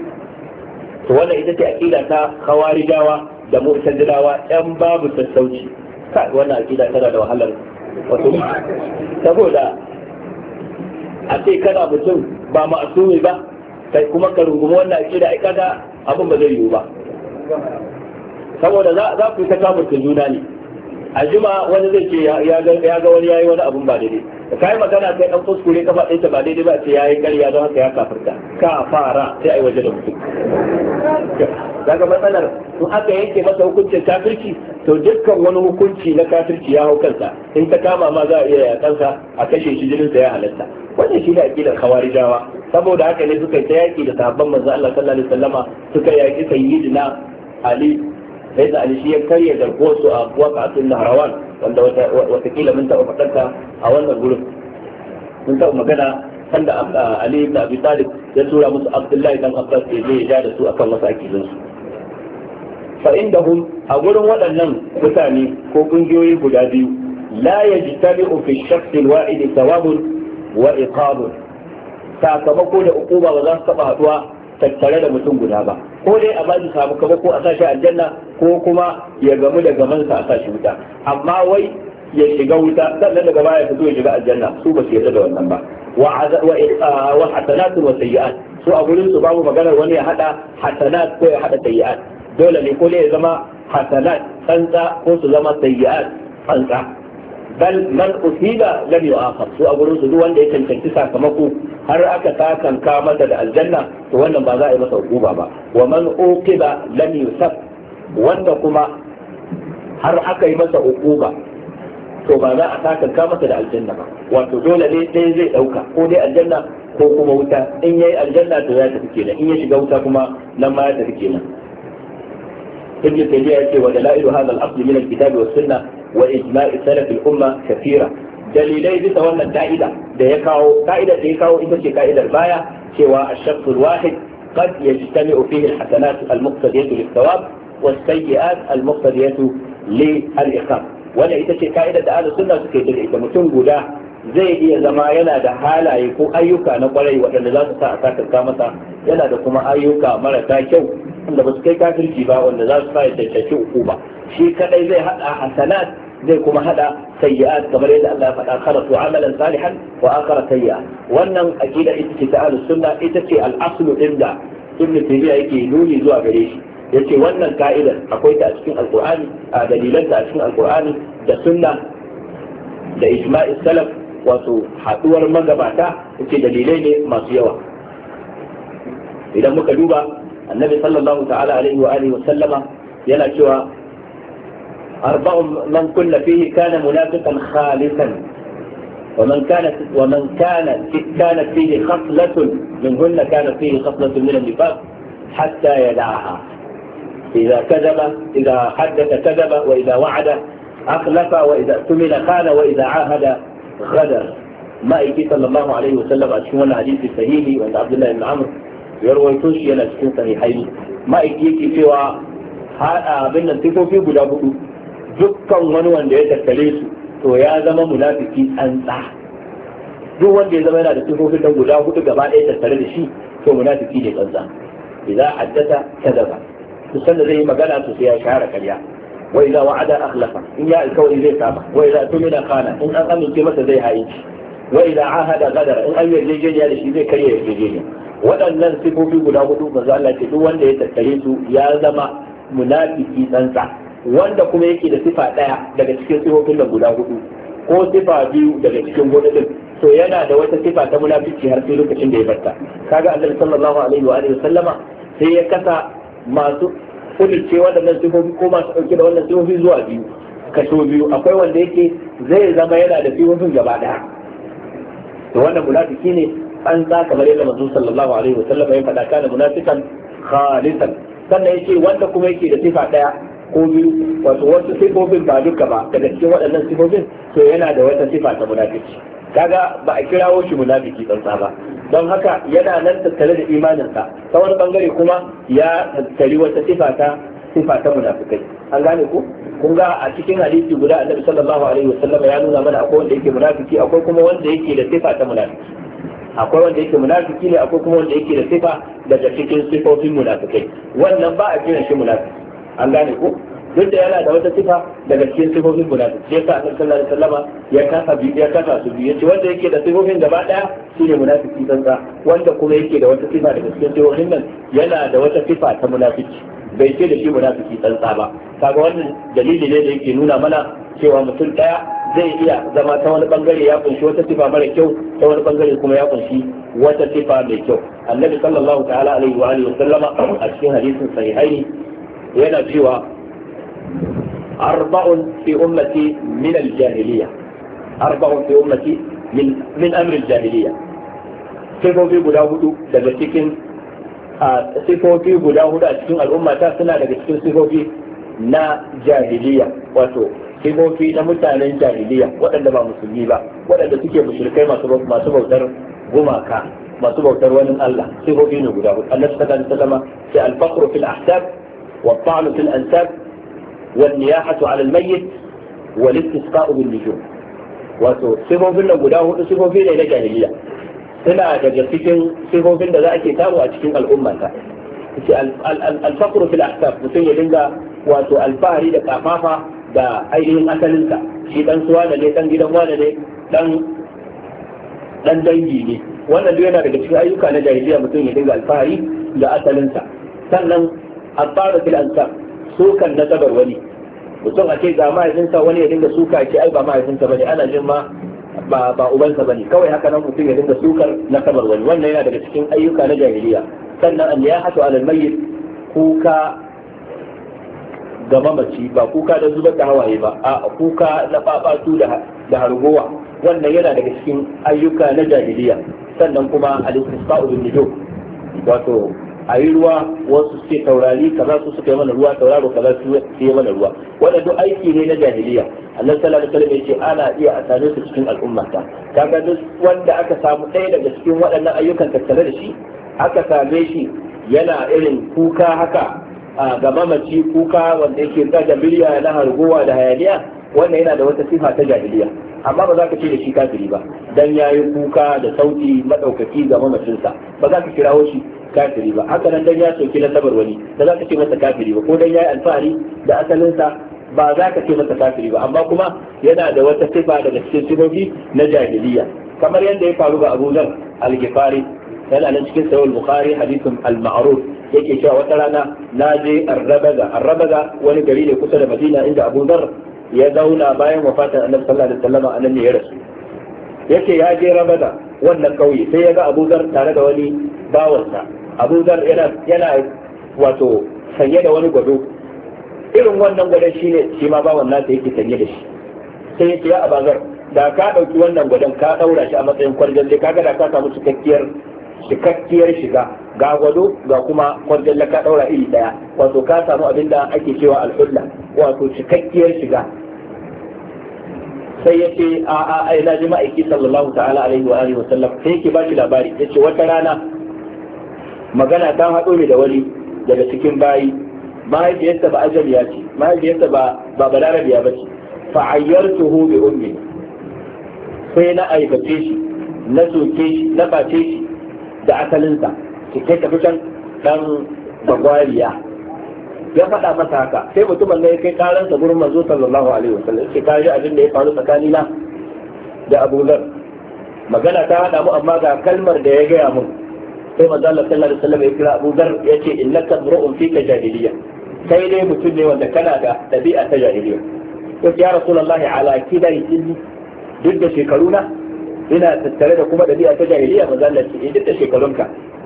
B: to wannan ita ce aqida ta khawarijawa da mu'tazilawa, yan babu sassauci. kai wannan aqida tana da wahalar wato, saboda a ce kana mutum ba ma'asumi ba kai kuma ka rungumi wannan aqida, ai kaga abin ba zai yiwu ba, saboda za ku ta kama juna ne. a jima wani zai ce ya ga wani yayi wani abun ba daidai, da kai magana kai dan kuskure kafa ɗaya ba daidai ba, ce yayi ƙarya don haka ya kafirta, ka fara sai ai waje da mutum. daga matsalar in aka yanke masa hukuncin kafirci, to dukkan wani hukunci na kafirci ya hau kansa, in ta kama ma za a iya yakansa a kashe shi, jinin sa ya halatta. wannan shi ne aqidar khawarijawa. saboda haka ne suka yi ta yaki da sahabban manzo Allah sallallahu alaihi wasallama, suka yaki sayyidina Ali, sai da Ali shi ya karya garkuwar su a waqatul nahrawan, wanda watakila mun taɓa faɗarta a wannan gurin. mun taɓa magana sanda Ali ibn Abi Talib ya tura musu Abdullahi dan Abbas ya je ya ja da su akan wasu akidun su. fa indahum a gurin waɗannan mutane ko kungiyoyi guda biyu, la yajtami'u fi shakhs al-wa'id thawabun wa iqabun, sakamako da uquba ba za su taɓa haɗuwa tattare da mutum guda ba. ko dai a bashi sakamako a sashi aljanna, ko kuma ya gamu da gamansa a sashi wuta. amma wai ya shiga wuta sannan daga baya fito ya shiga aljanna, su ba su yarda da wannan ba. wa hasanatu wa sayyi'at, su a gurin su babu maganar wani ya hada hasanat ko ya hada sayyi'at. dole ne ko ne ya zama hasanat tsantsa ko su zama sayyi'at tsantsa. bal man usiba lam yu'aqab, su a gurin su duk wanda ya cancanci sakamako har aka sakanka masa da aljanna, to wannan ba za a yi masa hukuma ba. wa man uqiba lam yusab, wanda kuma har aka yi masa hukuma to ba za a sakanka masa da aljanna ba. wato dole ne ɗaya zai ɗauka, ko dai aljanna ko kuma wuta. in yayi aljanna to ya tafi kenan, in ya shiga wuta kuma nan ma ya tafi kenan. ابن تيمية يقول ودلائل هذا الأصل من الكتاب والسنة وإجماع سلف الأمة كثيرة. dalilai bisa wannan ka'ida da ya kawo ka'ida da ya kawo ita ce ka'idar baya cewa ash-shakhs al-wahid qad yajtami'u fihi al-hasanat al-muqtadiyah lis-thawab was-sayyi'at al-muqtadiyah li-al-iqam. wannan ita ce ka'idar da ahlus sunna suke da ita. Mutum guda zai iya zama yana da halaye ko ayyuka na kwarai waɗanda za su sa a sakarta masa, yana da kuma ayyuka marasa kyau wanda ba su kai kafirci ba wanda za su sa ya cancanci hukuma. Shi kadai zai hada hasanat zai kuma hada sayyi'at kamar yadda Allah ya faɗa kharatu amalan salihan wa akhara sayyi'a. wannan aqida ita ce ta ahlus sunna, ita ce al-aslu din da Ibn Taymiyyah yake nuni zuwa gare shi. yace wannan ka'idar akwai ta a cikin alqur'ani, a dalilan ta a cikin alqur'ani da sunna da ijma'i salaf, wato haduwar magabata, yace dalilai ne masu yawa. idan muka duba annabi sallallahu ta'ala alaihi wa alihi wa sallama yana cewa أربع من كل فيه كان منافقا خالصا ومن كانت ومن كانت كانت فيه خصلة منهن كانت فيه خصلة من النفاق حتى يدعها. إذا كذب إذا حدث كذب وإذا وعد أخلف وإذا اؤتمن خان وإذا عاهد غدر. ما يجي صلى الله عليه وسلم أشهر الحديث الصحيح وعند عبد الله بن عمرو يروي توشي أنا أشهر صحيحين. ما يجي في هذا بين الصفوف بلا بدو dukkan wani wanda ya tattale su to ya zama munafiki tsantsa. duk wanda ya zama yana da sifofin nan guda hudu gaba ɗaya tattare da shi to munafiki ne tsantsa. idan haddasa kadaba, duk sanda zai yi magana to sai ya share karya. wa idan wa'ada akhlafa, in ya alkawari zai saba. wa idan tumina khana, in an amince masa zai haici. wa idan ahada gadara, in an yarjejeniya da shi zai karya yarjejeniya. waɗannan sifofi guda hudu manzo Allah ce duk wanda ya tattare su ya zama munafiki tsantsa. wanda kuma yake da sifa daya daga cikin sifofin da guda hudu ko sifa biyu daga cikin hudu din, to yana da wata sifa ta munafici har sai lokacin da ya barta. kaga annabi sallallahu alaihi wa alihi sallama sai ya kasa masu kulice waɗannan sifofi ko masu dauke da wannan sifofi zuwa biyu, kaso biyu. akwai wanda yake zai zama yana da sifofin gaba daya, to wannan munafiki ne an za kamar yadda manzo sallallahu alaihi wa sallama ya faɗa kana munafikan khalisan. sannan yake wanda kuma yake da sifa daya ko biyu, wato wasu sifofin ba duka ba daga cikin waɗannan sifofin, to yana da wata sifa ta munafiki. kaga ba a kirawo shi munafiki tsantsa ba, don haka yana nan tattare da imaninsa. ta wani bangare kuma ya tattari wata sifa ta sifa ta munafikai. an gane ku kun ga a cikin hadisi guda annabi sallallahu alaihi wasallam ya nuna mana akwai wanda yake munafiki, akwai kuma wanda yake da sifa ta munafiki. akwai wanda yake munafiki ne, akwai kuma wanda yake da sifa daga cikin sifofin munafikai. wannan ba a kiran shi munafiki. an gane ko duk da yana da wata sifa daga cikin sifofin munafiki. sai ka annabi sallallahu alaihi wasallama ya kasa bi ya kasa su biyu, yace wanda yake da sifofin gaba daya shine munafiki tsantsa, wanda kuma yake da wata sifa daga cikin sifofin nan yana da wata sifa ta munafiki, bai ce da shi munafiki tsantsa ba. kaga wannan dalili ne da yake nuna mana cewa mutum daya zai iya zama ta wani bangare ya kunshi wata sifa mara kyau, ta wani bangare kuma ya kunshi wata sifa mai kyau. annabi sallallahu ta'ala alaihi wa alihi wasallama a cikin hadisin sahihaini yana cewa arba'un fi ummati min al-jahiliya arba'un fi ummati min min amr al-jahiliya sifofi guda hudu daga cikin sifofi guda hudu a cikin al'ummata suna daga cikin sifofi na jahiliya, wato sifofi na mutanen jahiliya waɗanda ba musulmi ba, waɗanda suke mushrikai masu masu bautar gumaka, masu bautar wani Allah. sifofi ne guda hudu. annabi sallallahu alaihi wasallam sai al-faqru fil ahsab والطعن في الأنساب والنياحة على الميت والاستسقاء بالنجوم. wato sifofin da guda hudu sifofi ne na jahiliya, suna daga cikin sifofin da za a ke samu a cikin al'ummata. al-faqru fil ahsab, mutum ya dinga wato alfahari da kafafa da ainihin asalinsa, shi dan suwa da ne dan gidan wane ne dan dan dangi ne. wannan duk yana daga cikin ayyuka na jahiliya, mutum ya dinga alfahari da asalinsa. sannan الطعن في الأنساب, sukan nasabar wani, mutum a ce ga mahaifinsa wani ya dinga suka ce ai ba mahaifinsa bane, ana jin ma ba ba ubansa bane, kawai haka nan mutum ya dinga sukar nasabar wani. wannan yana daga cikin ayyuka na jahiliya. sannan an ya hatu alal mayyit, kuka ga mamaci, ba kuka da zubar da hawaye ba, a kuka na babatu da da hargowa. wannan yana daga cikin ayyuka na jahiliya. sannan kuma al-istisqa'u bin nujum, wato a yi ruwa wasu suke taurari kaza su suka yi mana ruwa tauraro kaza su yi mana ruwa wanda duk aiki ne na jahiliya. Allah sallallahu alaihi wasallam yace ana iya a same su cikin al'ummata. Kaga duk wanda aka samu ɗaya daga cikin waɗannan ayyukan tattare da shi aka same shi yana irin kuka haka a ga mamaci, kuka wanda yake da miliya na harguwa da hayaniya, wannan yana da wata sifa ta jahiliya. Amma ba za ka ce da shi kafiri ba dan yayi kuka da sauti madaukaki ga mamacinsa, ba za ka kirawo shi kafiri ba. Haka nan dan ya soki na sabar wani da za ka ce masa kafiri ba, ko dan yayi alfahari da asalinsa ba za ka ce masa kafiri ba. Amma kuma yana da wata sifa daga cikin sifofi na jahiliya, kamar yadda ya faru ga Abu Dharr al-Ghifari. yana nan cikin sahih al-Bukhari hadithun al-ma'ruf, yake cewa wata rana na je Arrabaga. Arrabaga wani gari ne kusa da Madina inda Abu Dharr ya zauna bayan wafatin Annabi sallallahu alaihi wasallam, anan ne ya rasu. Yake ya je Rabaga wannan kauye sai ya ga Abu Dharr tare da wani bawansa. Abu Dharr yana yana wato sanye da wani gwado, irin wannan gwadon shine shi ma bawan nasa yake sanye da shi. Sai ya ce ya Abu Dharr, da ka dauki wannan gwadon ka daura shi a matsayin kwarjan, sai kaga da ka samu cikakkiyar cikakkiyar shiga, ga gwado ga kuma kwarjan ka daura iri daya, wato ka samu abin da ake cewa al-hulla, wato cikakkiyar shiga. Sai ya ce a a ai na ji ma'aiki sallallahu ta'ala alaihi wa alihi wa sallam, sai yake ba shi labari yace wata rana magana ta haɗo ne da wani daga cikin bayi, mahaifiyarsa ba ajaliya ce, mahaifiyarsa ba ba balarabiya ba ce. Fa'ayyartuhu bi ummi, sai na aibace shi, na soke shi, na bace shi da asalinsa, kai tafi can dan bagwariya. Ya faɗa masa haka, sai mutumin ne ya kai karansa gurin manzo sallallahu alaihi wasallam, sai ka ji abin da ya faru tsakanina da Abu Dharr. Magana ta haɗa mu, amma ga kalmar da ya gaya mun. Sai manzo Allah sallallahu alaihi wasallam ya kira Abu Dharr ya ce innaka mru'un fika jahiliya, kai dai mutum ne wanda kana da ɗabi'a ta jahiliya. Sai ya Rasulullahi ala kidai sinni, duk da shekaruna ina tattare da kuma ɗabi'a ta jahiliya. Manzo Allah ce duk da shekarunka.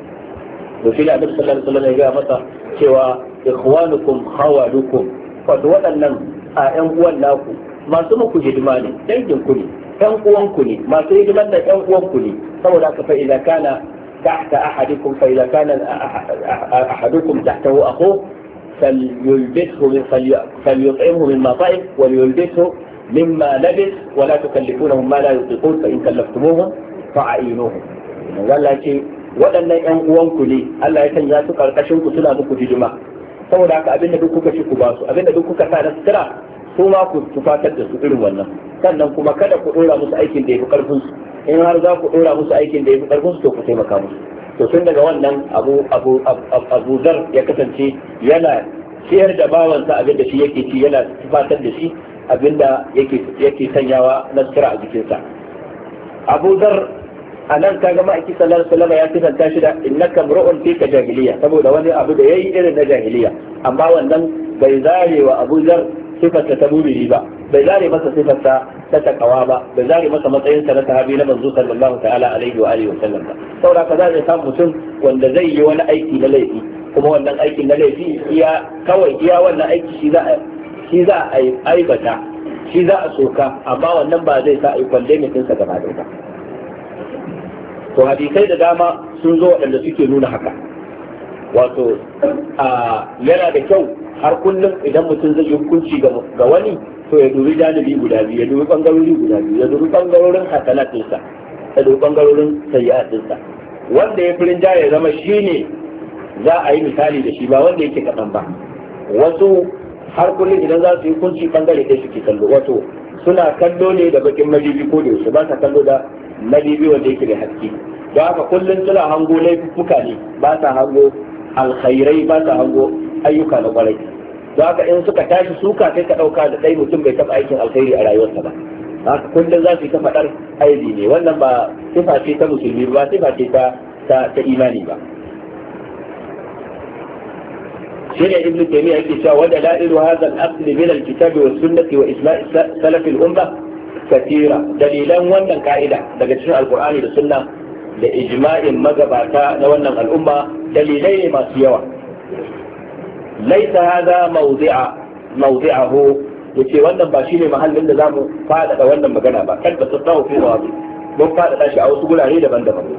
B: To shi da Annabi sallallahu alaihi wasallam ya gaya masa cewa ikhwanukum khawalukum, wato waɗannan a ƴan uwan naku masu muku hidima ne, dangin ku ne, ƴan uwan ku ne, masu hidiman da ƴan uwan ku ne. Saboda haka fa idza kana tahta ahadikum fa idza kana ahadukum tahtahu akhuhu فليلبسه من فليطعمه مما طعم وليلبسه مما لبس ولا تكلفونهم ما لا يطيقون فإن كلفتموهم فأعينوهم. Allah ce waɗannan ƴan uwanku ne, Allah ya sanya su karkashin ku suna muku hidima. Saboda haka abinda duk kuka ci ku ba su, abinda duk kuka sa na sutura su ma ku tufatar da su irin wannan. Sannan kuma kada ku ɗora musu aikin da ya fi ƙarfin su. In har za ku ɗora musu aikin da ya fi ƙarfin su to ku taimaka musu. To tun daga wannan abu abu abu Dharr ya kasance yana ciyar da bawansa abinda shi yake ci, yana tufatar da shi abinda yake yake sanyawa na sutura a jikinsa. Abu Dharr anan kaga ma'aiki sallallahu alaihi wasallam ya kisanta shi da innaka mru'un fika jahiliya, saboda wani abu da yayi irin na jahiliya. Amma wannan bai zare wa Abu Dharr sifarsa ta mumini ba, bai zare masa sifarsa ta takawa ba, bai zare masa matsayinsa na sahabi na manzo sallallahu ta'ala alaihi wa alihi wa sallam ba. Saboda ka zai samu mutum wanda zai yi wani aiki na laifi, kuma wannan aikin na laifi iya kawai iya wannan aiki shi za a shi za a aibata, shi za a soka, amma wannan ba zai sa a yi kwalle mutunsa gaba da ba. To hadisai da dama sun zo waɗanda suke nuna haka. Wato yana da kyau har kullum idan mutum zai yi hukunci ga wani, to ya dubi janibi guda biyu, ya dubi bangarori guda biyu, ya dubi bangarorin hasanatinsa, ya dubi bangarorin sayyi'atinsa. Wanda ya firin jaya ya zama shine za a yi misali da shi, ba wanda yake kaɗan ba. Wasu har kullum idan za su yi hukunci bangare ɗaya suke kallo, wato suna kallo ne da bakin majibi ko da yaushe, ba sa kallo da majibi wanda yake da haske. Don haka kullum suna hango laifuka ne, ba sa hango alkhairai, ba sa hango ayyuka na kwarai. Don haka in suka tashi suka sai ka ɗauka da ɗai mutum bai taɓa aikin alkhairi a rayuwarsa ba. Haka kullum za su yi ta faɗar aibi ne, wannan ba sifa ce ta musulmi ba, sifa ce ta ta imani ba. شيخ ابن تيمية يكتشف ودلائل هذا الأصل من الكتاب والسنة وإجماع سلف الأمة كثيرة. دليلا وانا قاعدة لقد القرآن والسنة لإجماع مذهباتا وانا الأمة دليلين ما سيوا. ليس هذا موضع موضعه yace wannan ba shine mahallin da zamu fada da wannan magana ba, kada su tsawo fi wazi mun fada da shi a wasu gurare daban-daban.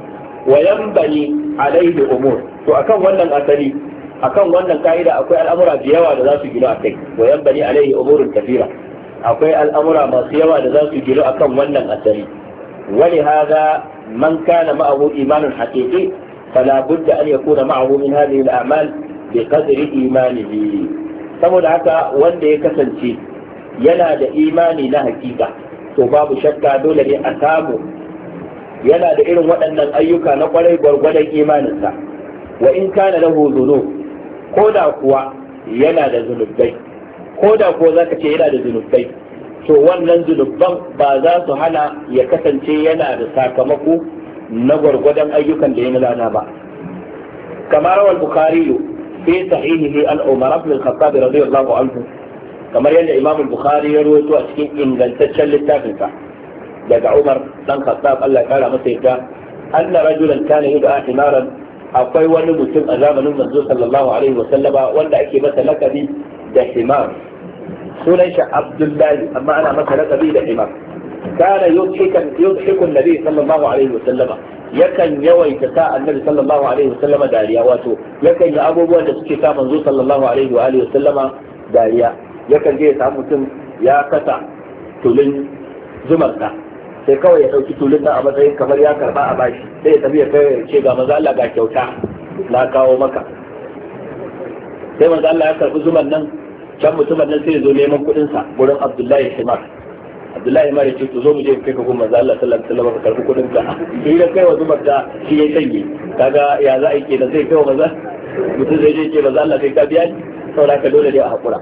B: wa yanbani alaihi umur. To akan wannan asali, akan wannan ka'ida akwai al'amura da yawa da za su gino akai. Wa yanbani alaihi umurun kathira, akwai al'amura masu yawa da za su gino akan wannan asali. Wali hada man kana ma'ahu imanun haqiqi fala budda an yakuna ma'ahu min hadhihi al-a'mal bi qadri imanihi. Saboda haka wanda ya kasance yana da imani na hakika, to babu shakka dole ne a samu yana da irin waɗannan ayyuka na kwarai gwargwadon imaninsa. Wa in kana lahu dhunub, ko da kuwa yana da zunubai, ko da kuwa zaka ce yana da zunubai, to wannan zunubban ba za su hana ya kasance yana da sakamako na gwargwadon ayyukan da ya nuna ba. kamar rawal bukhari fi sahihihi an umar ibn al-khattab radiyallahu anhu, kamar yadda imam al-bukhari ya rawaito a cikin ingantaccen littafinsa daga umar dan khattab Allah ya kara masa yadda, anna rajulan kana yud'a himaran, akwai wani mutum a zamanin manzo sallallahu alaihi wa sallama wanda ake masa lakabi da himar, sunan shi abdullahi amma ana masa lakabi da himar. kana yudhikan yudhiku an-nabi sallallahu alaihi wa sallama, yakan yawaita sa annabi sallallahu alaihi wa sallama dariya, wato yakan yi abubuwan da suke sa manzo sallallahu alaihi wa alihi wa sallama dariya. Yakan je ya samu mutum ya kasa tulun zumarsa, sai kawai ya dauki tulun nan a matsayin kamar ya karba a bashi, sai ya tafi ya kai ce ga manzo Allah ga kyauta na kawo maka. Sai manzo Allah ya karbi zuman nan, can mutumin nan sai ya zo neman kudin sa gurin Abdullahi Himar. Abdullahi Himar ya ce to zo mu je kai ka gurin manzo Allah sallallahu alaihi wasallam ka karbi kudin ka. Sai da kai wa zumar da shi ya shanye, kaga ya za a yi kenan, sai kai wa manzo mutum zai je ce manzo Allah sai ka biya ni, saboda ka dole dai a hakura.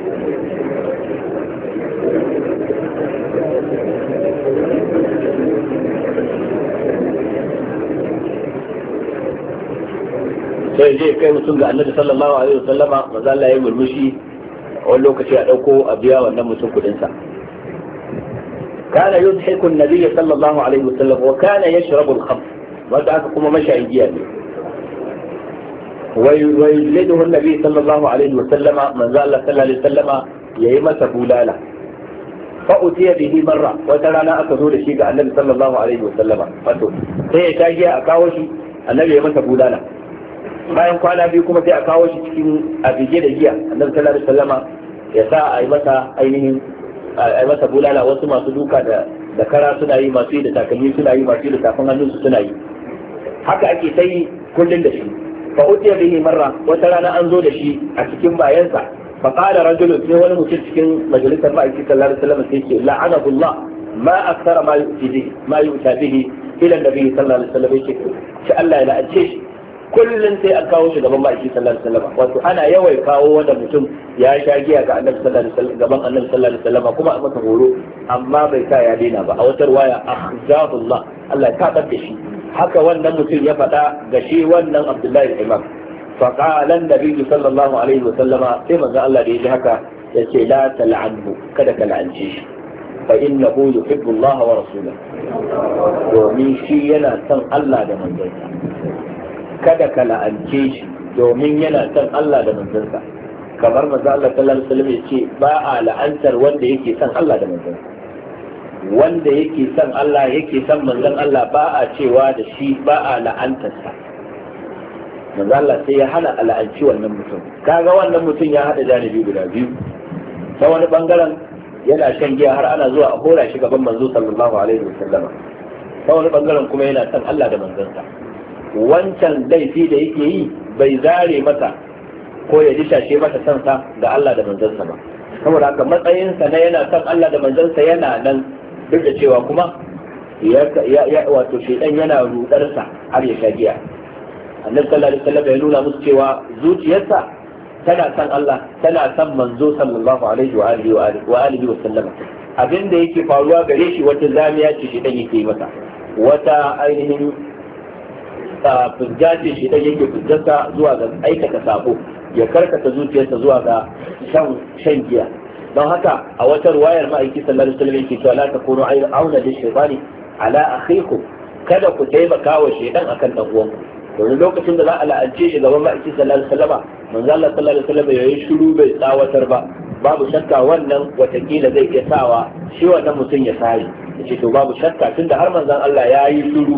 B: sai je kai mutum ga annabi sallallahu alaihi wasallama, manzo Allah ya murmushi, a wani lokaci a dauko a biya wannan mutum kudin sa. kana yudhiku an-nabiy sallallahu alaihi wasallam wa kana yashrabu al-khamr, wanda aka kuma mashayin giya ne. wa yujliduhu an-nabiy sallallahu alaihi wasallama, manzo Allah sallallahu alaihi wasallama yayi masa bulala. fa utiya bihi marra, wata rana aka zo da shi ga annabi sallallahu alaihi wasallama, wato sai ya tagiya a kawo shi, annabi ya masa bulala. bayan kwana biyu kuma sai a kawo shi cikin abige da giya, annabi sallallahu alaihi wasallama ya sa a yi masa ainihin a yi masa bulala. Wasu masu duka da da kara suna yi, masu yi da takalmi suna yi, masu yi da tafin hannunsu suna yi. Haka ake sai kullun da shi. fa utiya bihi marra, wata rana an zo da shi a cikin bayansa. fa qala rajulun, sai wani mutum cikin majalisar ma'aikatan sallallahu alaihi wasallam sai ce la'anahu Allah ma akthara ma yu'ti ma yu'ta bihi ila nabi sallallahu alaihi wasallam, yake ce Allah ya la'ace shi, kullum sai an kawo shi gaban ma'aiki sallallahu alaihi wasallam. Wato ana yawai kawo wanda mutum ya sha giya ga annabi sallallahu alaihi wasallam, gaban annabi sallallahu alaihi wasallam, kuma a maka horo, amma bai sa ya daina ba. A wata riwaya akhzahullah, Allah ya tabar da shi. Haka wannan mutum ya faɗa ga shi wannan Abdullahi Imam. fa qala an-nabi sallallahu alaihi wasallam, sai manzo Allah da yaji haka yace la tal'anhu, kada ka la'ance shi, fa innahu yuhibbu Allah wa rasulahu, domin shi yana son Allah da manzonsa. kada ka la'ance shi domin yana son Allah da manzansa. Kamar manzo Allah sallallahu alaihi wasallam yace ba a la'antar wanda yake son Allah da manzansa. Wanda yake son Allah yake son manzon Allah ba a cewa da shi ba a la'antarsa. Manzo Allah sai ya hana la'anci wannan mutum. Kaga wannan mutum ya hada janibi guda biyu. Ta wani bangaren yana shan giya har ana zuwa a hora shi gaban manzo sallallahu alaihi wasallam. Ta wani bangaren kuma yana son Allah da manzansa. Wancan laifi da yake yi bai zare masa ko ya dishashe masa sansa ga Allah da manzansa ba. Saboda haka matsayinsa na yana son Allah da manzansa yana nan, duk da cewa kuma ya wato shedan yana rudarsa har ya sha giya. Annabi sallallahu alaihi wasallam ya nuna musu cewa zuciyarsa tana son Allah, tana son manzo sallallahu alaihi wa alihi wa alihi wa sallam. Abin da yake faruwa gare shi wata zamiya ce shedan yake yi masa, wata ainihin fujjace shi dan yake fujjata zuwa ga aikata sabo, ya karkata zuciyarsa zuwa ga shan shan giya. Don haka a wata ruwayar ma'aiki sallallahu alaihi wasallam yake cewa la takunu auna da shaytani ala akhikum, kada ku taimaka wa shaytan akan dan uwanku. Domin lokacin da za a la'ance shi gaban ma'aiki sallallahu alaihi wasallam, manzo Allah sallallahu alaihi wasallam yayin shiru bai tsawatar ba, babu shakka wannan watakila zai iya sawa shi wannan mutum ya sare. Yace to babu shakka tunda har manzon Allah ya yi shiru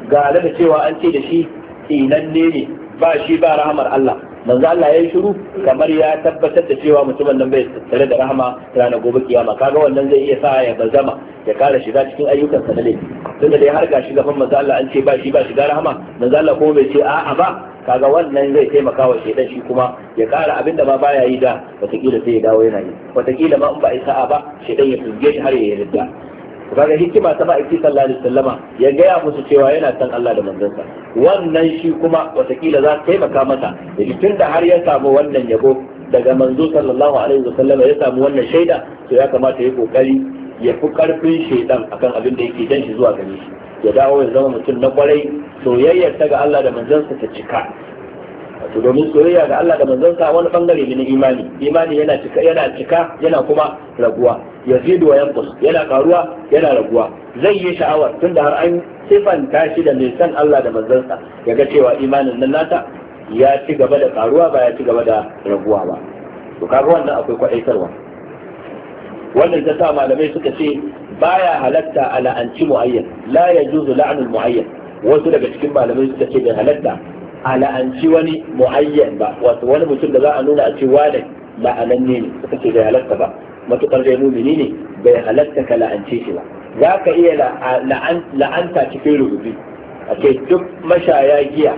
B: ga da cewa an ce da shi tsinanne ne ba shi ba rahamar Allah, manzo Allah ya yi shiru kamar ya tabbatar da cewa mutumin nan bai tare da rahama ranar gobe kiyama. Kaga wannan zai iya sa ya bazama ya kara shiga cikin ayyukansa na laifi, tunda dai har ga shi gaban manzo Allah an ce ba shi ba shiga rahama, manzo Allah kuma bai ce a'a ba, kaga wannan zai taimaka wa shedan shi kuma ya kara abin da ma baya yi da wataƙila sai ya dawo yana yi, wataƙila ma in ba a yi sa'a ba shedan ya fuzge shi har ya yarda. kaga hikima ta ma'aiki sallallahu alaihi wasallama ya gaya musu cewa yana san Allah da manzansa, wannan shi kuma watakila za ta taimaka masa da tun da har ya samu wannan yabo daga manzo sallallahu alaihi wasallama ya samu wannan shaida, to ya kamata ya kokari ya fi karfin shaidan akan abin da yake jan shi zuwa gare shi, ya dawo ya zama mutum na kwarai, soyayyar ta ga Allah da manzansa ta cika. to domin soyayya ga Allah da manzansa wani bangare ne na imani, imani yana cika yana cika yana kuma raguwa, yazidu wa yanqus, yana karuwa yana raguwa. Zai yi sha'awar tunda har an sifanta shi da mai san Allah da manzansa, yaga cewa imanin nan nata ya ci gaba da karuwa ba ya ci gaba da raguwa ba. to kaga wannan akwai kwadaitarwa. wannan ta sa malamai suka ce baya halatta a la'anci muayyan, la yajuzu la'nul muayyan. wasu daga cikin malamai suka ce bai halatta a la'anci wani muayyan ba, wato wani mutum da za a nuna a ce wane la'ananne ne, suka ce bai halatta ba, matukar dai mumini ne bai halatta ka la'ance shi ba. za ka iya la'anta cikin rubutu a ce duk mashaya giya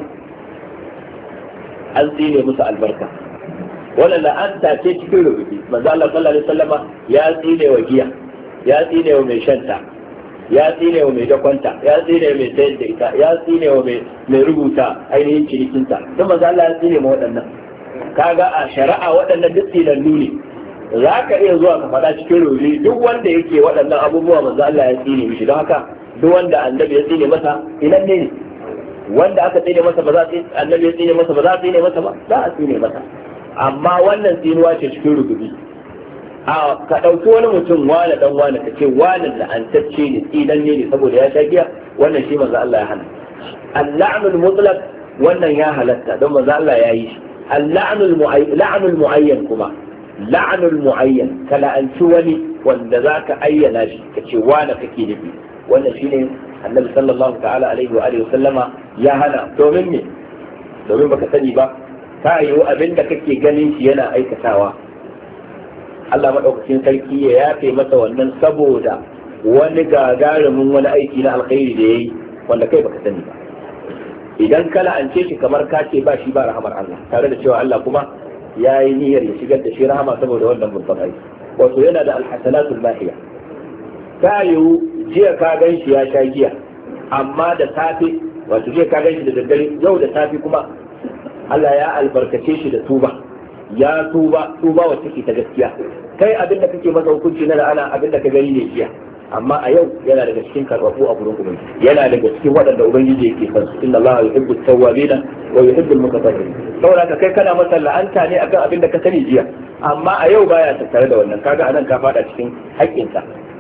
B: an tsine musu albarka, wannan la'anta ce cikin rubutu. manzo Allah sallallahu alaihi wasallama ya tsine wa giya, ya tsine wa mai shanta, ya tsine wa mai dakwanta, ya tsine wa mai sayar da ita, ya tsine wa mai rubuta ainihin cinikinta, don manzo Allah ya tsine ma waɗannan. kaga a shari'a waɗannan duk tsinannu ne, za ka iya zuwa ka faɗa cikin rubutu duk wanda yake waɗannan abubuwa manzo Allah ya tsine mishi, don haka duk wanda annabi ya tsine masa inan ne, wanda aka tsine masa ba za a annabi ya tsine masa ba za a tsine masa ba za a tsine masa. amma wannan tsinuwa ce cikin rubutu. a ka ɗauki wani mutum wane dan wane ka ce wane la'antacce ne tsinan ne saboda ya sha giya, wannan shi manzo Allah ya hana. al-la'nul mutlaq wannan ya halatta don manzo Allah ya yi shi. al-la'nul mu'ayyan la'nul mu'ayyan kuma la'nul mu'ayyan ka la'anci wani wanda zaka ayyana shi ka ce wane kake nufi, wannan shine annabi sallallahu ta'ala alaihi wa alihi sallama ya hana. domin me domin baka sani ba ta yiwu abin da kake ganin shi yana aikatawa Allah maɗaukacin sarki ya yafe masa wannan saboda wani gagarumin wani aiki na alkhairi da ya yi wanda kai baka sani ba. idan ka la'ance shi kamar ka ce ba shi ba rahamar Allah, tare da cewa Allah kuma ya yi niyyar ya shigar da shi rahama saboda wannan babban aiki. wato yana da alhasanatul mahiya. ta yiwu jiya ka gan shi ya sha giya, amma da safe wato jiya ka gan shi da daddare, yau da safe kuma Allah ya albarkace shi da tuba, ya tuba tuba wacce ke ta gaskiya. kai abin da kake masa hukunci na la'ana abin da ka gani ne jiya, amma a yau yana daga cikin karbabu a gurin ubangiji, yana daga cikin waɗanda ubangiji yake san su. inna Allah yuhibbu at-tawwabina wa yuhibbu al-mutatahhirin. saboda ka kai kana masa la'anta ne akan abin da ka sani jiya, amma a yau baya tattare da wannan, kaga anan ka fada cikin haƙƙinsa.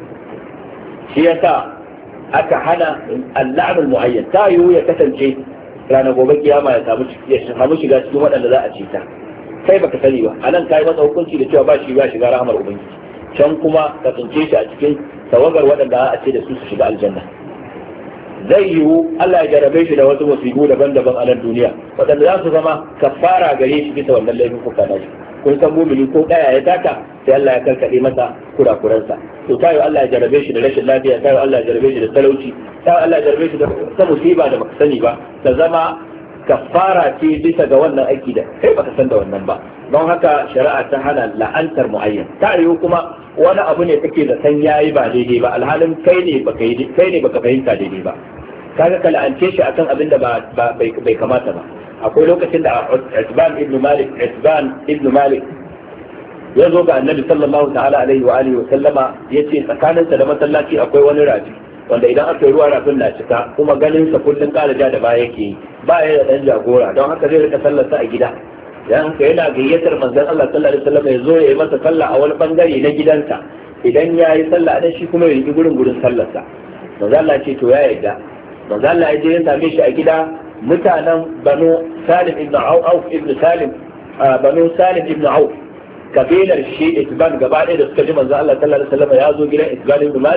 B: shi yasa aka hana al-la'nul mu'ayyan. ta yiwu ya kasance ranar gobe kiyama ya samu shiga cikin waɗanda za a cita, kai baka sani ba. anan kai masa hukunci da cewa ba shi ba shiga rahmar ubangiji, can kuma ka tsince shi a cikin tawagar waɗanda a ce da su su shiga aljanna. zai yiwu Allah ya jarabe shi da wasu musibu daban-daban a nan duniya waɗanda za su zama kafara gare shi bisa wannan laifin kuka na shi. kun san mumini ko ɗaya ya taka sai Allah ya karkaɗe masa kurakuransa. to tayo Allah ya jarabe shi da rashin lafiya, tayo Allah ya jarabe shi da talauci, tayo Allah ya jarabe shi da ta musiba da baka sani ba, ta zama kafara ce bisa ga wannan aiki da kai baka san da wannan ba. don haka shari'a ta hana la'antar muayyan. ta yiwu kuma wani abu ne kake da san yayi ba daidai ba, alhalin kai ne baka yi kai ne baka fahimta daidai ba, kaga ka la'ance shi akan abin da ba bai kamata ba. akwai lokacin da Itban ibn Malik Itban ibn Malik ya zo ga Annabi sallallahu ta'ala alaihi wa alihi wa sallama, yace tsakaninsa da masallaci akwai wani rafi wanda idan aka yi ruwa rafin na cika, kuma ganin sa kullun ƙara ja da baya yake yi, ba ya da dan jagora, don haka zai rika sallarsa a gida. dan haka yana gayyatar manzon Allah sallallahu alaihi wasallam ya zo ya yi masa sallah a wani bangare na gidansa, idan ya yi sallah dan shi kuma ya yi gurin gurin sallarsa. manzon Allah ce to ya yarda. manzon Allah ya je ya same shi a gida. mutanen Banu Salim ibn Auf ibn Salim Banu Salim ibn Auf kabilar shi Itban gaba ɗaya da suka ji manzon Allah sallallahu alaihi wasallam ya zo gidan Itban ibn Malik,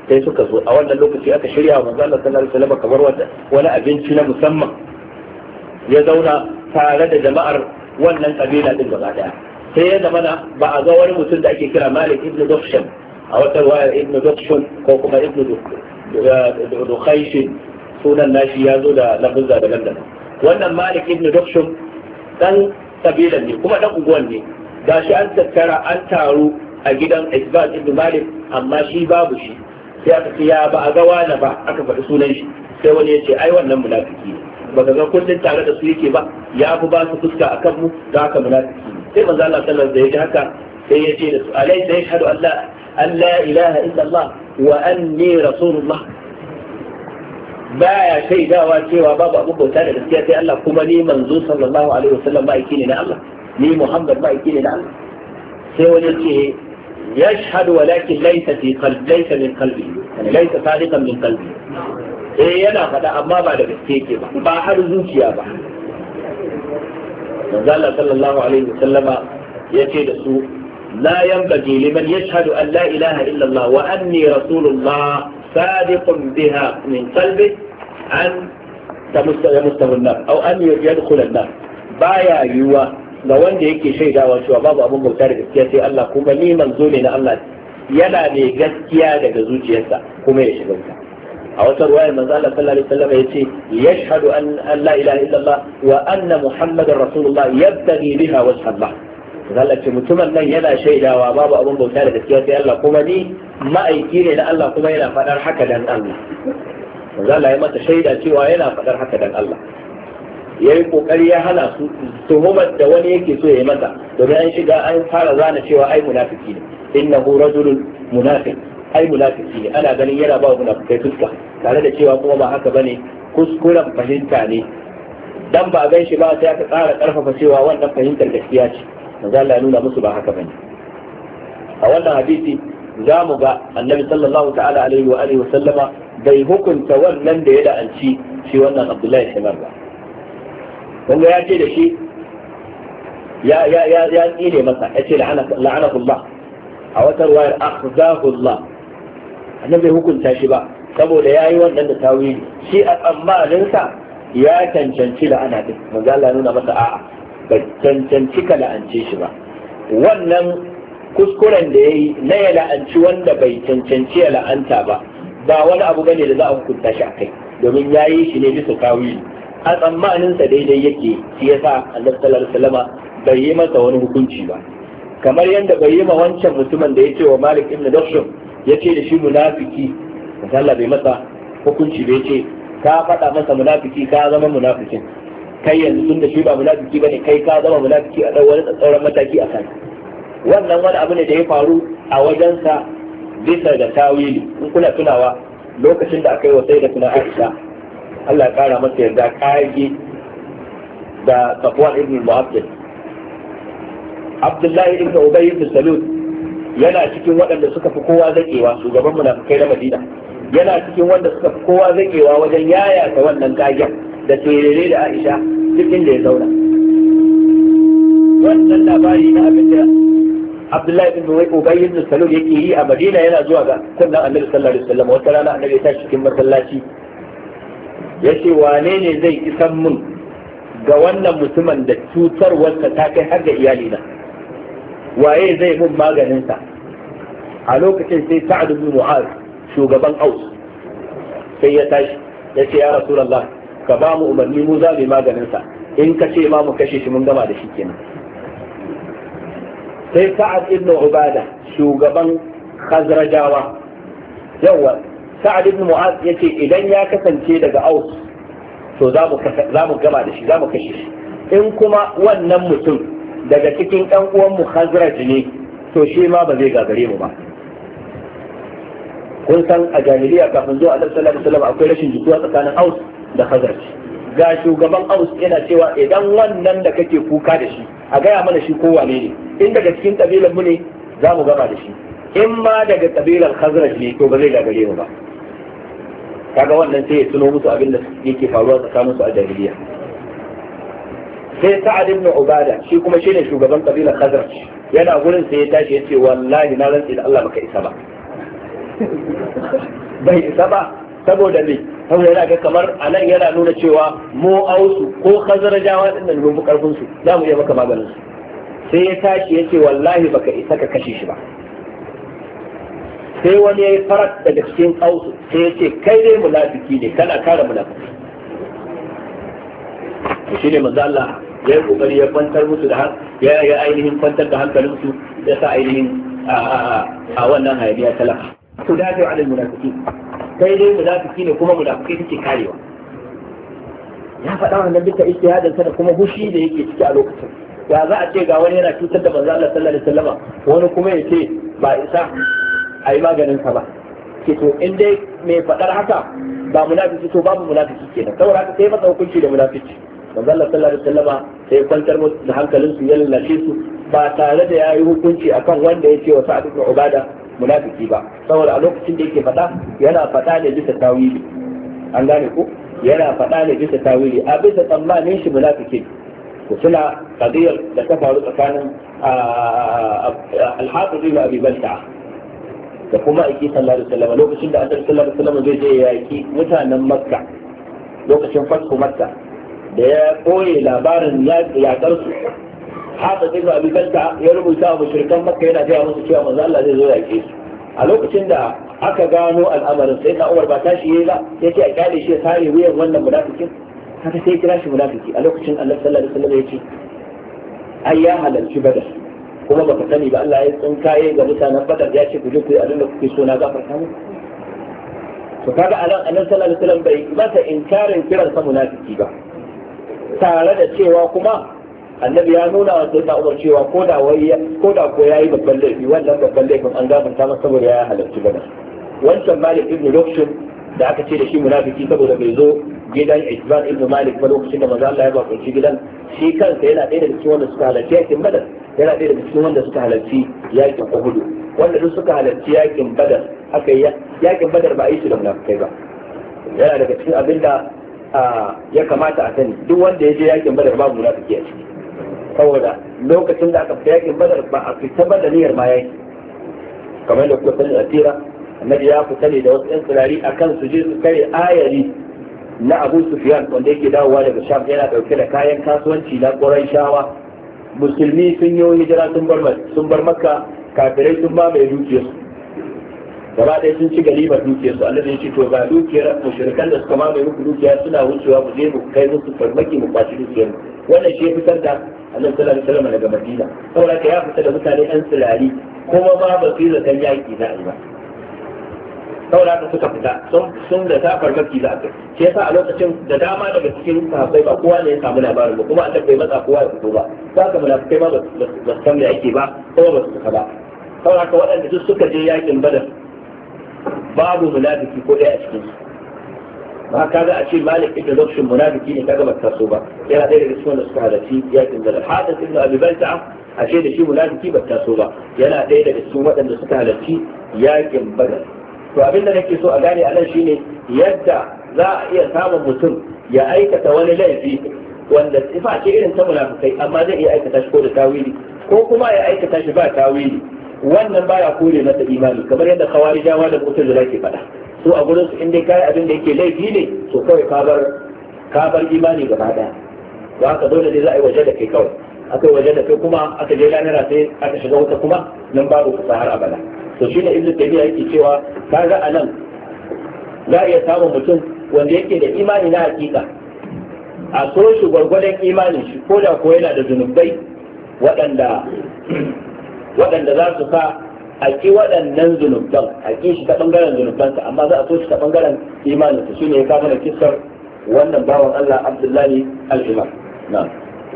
B: sai suka zo a wannan lokaci aka shirya wa manzo Allah sallallahu alaihi wasallam kamar wani abinci na musamman ya zauna tare da jama'ar wannan kabila din gaba daya sai ya zama ba a ga wani mutum da ake kira Malik ibn Dukhshan a wata riwaya ibn Dukhshan ko kuma ibn Dukhaysh sunan nashi ya zo da lafazza daban-daban. Wannan Malik ibn Dukhshan dan kabilan ne kuma dan unguwan ne, gashi an tattara an taru a gidan Isbat ibn Malik amma shi babu shi, sai aka ce ya ba a ga wani ba, aka faɗi sunan shi, sai wani ya ce ai wannan munafiki ne, baka ga kullun tare da su yake ba, ya fi ba su fuska akan mu, da haka munafiki ne. Sai manzo Allah sallallahu alaihi wasallam da ya ji haka sai ya ce da su alaysa yashhadu an la an la ilaha illa Allah wa anni rasulullah, baya shaidawa cewa babu abin bauta da gaskiya sai Allah, kuma ni manzo sallallahu alaihi wasallam ma'aiki ne na Allah, ni Muhammad ma'aiki ne na Allah. sai wani ce yashhadu walakin laysa fi qalbi laysa min qalbi yani laysa sadiqan min qalbi, eh yana faɗa amma ba da gaske yake ba, ba har zuciya ba. manzo Allah sallallahu alaihi wasallama yace da su la yanbaghi liman yashhadu an la ilaha illa Allah wa anni rasulullah sadiqun biha min qalbi an tamustahu an-nar aw an yadkhul an-nar, baya yiwa ga wanda yake shaidawa cewa babu abin bauta da gaskiya sai Allah, kuma ni manzo ne na Allah, yana ne gaskiya daga zuciyarsa kuma ya shiga wuta. a wata ruwayar manzo Allah sallallahu alaihi wasallam yace yashhadu an la ilaha illallah wa anna muhammadar rasulullah yabtaghi biha wajha Allah. Allah ce mutumin nan yana shaidawa babu abin bauta da gaskiya sai Allah, kuma ni ma'aiki ne na Allah kuma yana fadar haka dan Allah. manzo Allah ya mata shaida cewa yana fadar haka dan Allah. yayi kokari ya hana su tuhumar da wani yake so ya yi mata, domin an shiga an fara zana cewa ai munafiki ne, innahu rajulun munafiq, ai munafiki ne, ana ganin yana ba munafikai fuska, tare da cewa kuma ba haka bane, kuskuren fahimta ne, dan ba gan shi ba sai aka tsara karfafa cewa wannan fahimtar gaskiya ce. manzo Allah ya nuna musu ba haka bane. a wannan hadisi za mu ga annabi sallallahu ta'ala alaihi wa alihi wa sallama bai hukunta wannan da ya da'anci shi wannan Abdullahi Himar ba. wanda ya ce da shi ya ya ya ya tsine masa, ya ce la'anahu Allah, a wata ruwayar akhzahu Allah, annabi bai hukunta shi ba saboda yayi wannan da tawili, shi a tsammanin sa ya cancanci la'ana din. manzo Allah nuna masa a'a, bai cancanci ka la'ance shi ba. wannan kuskuren da yayi na ya la'anci wanda bai cancanci ya la'anta ba ba wani abu bane da za a hukunta shi akai, domin yayi shi ne bisa tawili, a tsammaninsa daidai yake, shi yasa Annabi sallallahu alaihi wasallama bai yi masa wani hukunci ba, kamar yadda bai yi ma wancan mutumin da ya ce wa Malik ibn Dukhshan ya ce da shi munafiki, Allah bai masa hukunci bai ce ka faɗa masa munafiki ka zama munafikin, kai yanzu tun da shi ba munafiki bane kai ka zama munafiki, a ɗau wani tsatsauran mataki a kan wannan. wani abu ne da ya faru a wajensa bisa da tawili. in kuna tunawa lokacin da aka yi wa sai da tuna Aisha Allah ya kara masa yarda kage da Safwan ibn Mu'affal, Abdullahi ibn Ubay ibn Salul yana cikin waɗanda suka fi kowa zakewa, shugaban munafikai na Madina, yana cikin wanda suka fi kowa zakewa wajen yaya ta wannan kagen da terere da Aisha cikin da ya zauna. wannan labari na abin da Abdullahi ibn Ubay ibn Salul yake yi a Madina yana zuwa ga kunnan Annabi sallallahu alaihi wasallam. wata rana Annabi ya tashi cikin masallaci ya ce wane ne zai isan mun ga wannan mutumin da cutarwarsa ta kai har ga iyalina, waye zai mun maganinsa? a lokacin sai Sa'ad ibn Mu'az shugaban Aus sai ya tashi ya ce ya Rasulullah ka ba mu umarni mu za mu yi maganinsa, in ka ce ma mu kashe shi mun gama da shi kenan. sai Sa'ad ibn Ubada shugaban Khazrajawa, yawa Sa'ad ibn Mu'az yace idan ya kasance daga Aus to za mu za mu gaba da shi, za mu kashe shi, in kuma wannan mutum daga cikin ɗan uwan mu Khazraj ne to shi ma ba zai gagare mu ba. kun san a jahiliya kafin zuwa Annabi sallallahu alaihi wasallam akwai rashin jituwa tsakanin Aus da Khazraj. ga shugaban Aus yana cewa idan wannan da kake kuka da shi a gaya mana shi ko wane ne, in daga cikin kabilan mu ne za mu gaba da shi, in ma daga kabilar Khazraj ne to ba zai gagare mu ba. kaga wannan sai ya tuno musu abin da yake faruwa tsakanin su a jahiliya. sai Sa'ad ibn Ubada shi kuma shine shugaban kabilar Khazraj, yana gurin sai ya tashi ya ce wallahi na rantsi da Allah baka isa ba, bai isa ba saboda ne saboda yana ga kamar anan yana nuna cewa mu ausu ko khazarajawa din nan mun karfin su za mu iya maka maganin su sai ya tashi ya ce wallahi baka isa ka kashe shi ba. Sai wani ya yi farat daga cikin ausu sai ya ce kai dai munafiki ne kana kare munafiki. Shi ne manzo Allah ya yi kokari ya kwantar musu da ya ya ainihin kwantar da hankalin su ya sa ainihin a wannan hayaniya talaka. To da ta alal munafiki kai dai munafiki ne kuma munafiki take karewa. Ya faɗa wannan duka ijtihadin sa da kuma hushi da yake ciki a lokacin. Ya za a ce ga wani yana cutar da manzo Allah sallallahu alaihi wasallam wani kuma ya ce ba isa a yi maganin sa ba. Ke to in dai mai faɗar haka ba munafiki to babu munafiki kenan saboda haka sai masa hukunci da munafiki. Manzo Allah sallallahu alaihi wasallam sai kwantar musu da hankalin su ya lallace su ba tare da yayi hukunci akan wanda ya ce wa Sa'ad ibn Ubada munafiki ba saboda a lokacin da yake faɗa yana faɗa ne bisa tawili an gane ko yana faɗa ne bisa tawili a bisa tsammanin shi munafiki ku suna qadiyar da ta faru tsakanin al-Hafiz ibn Abi Balta'a da kuma aiki sallallahu alaihi wasallam lokacin da Annabi sallallahu alaihi wasallam zai je yaki mutanen Makka lokacin fathu Makka da ya koye labarin yakar su Hafiz ibn Abi Balta'a ya rubuta wa mushrikan Makka yana cewa musu cewa manzo Allah zai zo yake su a lokacin da aka gano al'amarin sai na Umar ba tashi yayi ba yace a kyale shi ya sare wuyan wannan munafikin haka sai kira shi munafiki a lokacin Allah sallallahu alaihi wasallam yace ai ya halarci Badar kuma baka sani ba Allah ya tsinkaye ga mutanen Badar ya ce ku je ku yi abin da kuke so na gafarta muku to kaga anan Annabi sallallahu alaihi wasallam bai masa inkarin kiran sa munafiki ba tare da cewa kuma annabi ya nuna wa sai Umar cewa ko da wai ko da ko yayi babban laifi wannan babban laifin an gafarta masa saboda ya halarci Badar wancan Malik ibn Lukshin da aka ce da shi munafiki saboda bai zo gidan Isban ibn Malik ba lokacin da manzo Allah ya bakunci gidan shi kansa yana ɗaya daga cikin wanda suka halarci yakin Badar yana ɗaya daga cikin wanda suka halarci yakin Uhud wanda duk suka halarci yakin Badar aka yi yakin Badar ba a yi shi da munafikai ba yana daga cikin abinda ya kamata a sani duk wanda ya je yakin Badar babu munafiki a ciki saboda lokacin da aka fita yakin Badar ba a fita ba da niyyar ma yaki kamar da kuka sani a tira annabi ya fita ne da wasu yan tsirari akan su je su kare ayari na Abu Sufyan wanda yake dawowa daga Sham yana dauke da kayan kasuwanci na Qurayshawa musulmi sun yi hijira sun bar sun bar Makka kafirai sun ba mai dukiyarsu gaba ɗaya sun ci galibar dukiyarsu annabi ya ce to ga dukiyar mushrikan da suka mamaye muku dukiya suna wucewa mu je mu kai musu farmaki mu kwaci dukiyar wannan shi ya fitar da annabi sallallahu alaihi wasallam daga Madina saboda ka ya fita da mutane yan tsirari kuma ba ba su yi zaton yaki na ba saboda haka suka fita sun da ta farmaki za a kai shi yasa a lokacin da dama daga cikin sahabbai ba kowa ne ya samu labarin ba kuma annabi bai matsa kowa ya fito ba saka munafikai ma ba su san me ake ba kuma ba su fita ba saboda haka waɗanda duk suka je yakin Badar babu munafiki ko ɗaya a cikin su ba kaga a ce Malik ibn Lukshin munafiki ne kaga ba ta so ba yana ɗaya daga cikin wanda suka halarci yakin Badar Hafiz ibn Abi Balta'a a ce da shi munafiki ba ta so ba yana ɗaya daga cikin waɗanda suka halarci yakin Badar to abin da nake so a gane a nan shine yadda za a iya samun mutum ya aikata wani laifi wanda sifa ce irin ta munafikai amma zai iya aikata shi ko da tawili ko kuma ya aikata shi ba tawili wannan baya kore masa imani kamar yadda khawarijawa da mu'tazila ke faɗa su a gurin su in dai kai abin da yake laifi ne to kawai ka bar ka bar imani gaba daya to haka dole ne za a yi waje da kai kawai aka yi waje da kai kuma aka je lanira sai aka shiga wuta kuma nan babu kusa har abada to shi ne ibnu tabiya yake cewa kaga anan za a iya samun mutum wanda yake da imani na hakika a so shi gwargwadon imanin shi ko da ko yana da zunubai waɗanda waɗanda za su sa a ƙi waɗannan zunubban a ƙi shi ta ɓangaren zunubansa amma za a so shi ta ɓangaren imaninsa shi ne ya kama da kisar wannan bawan Allah Abdullahi al-Imam na'am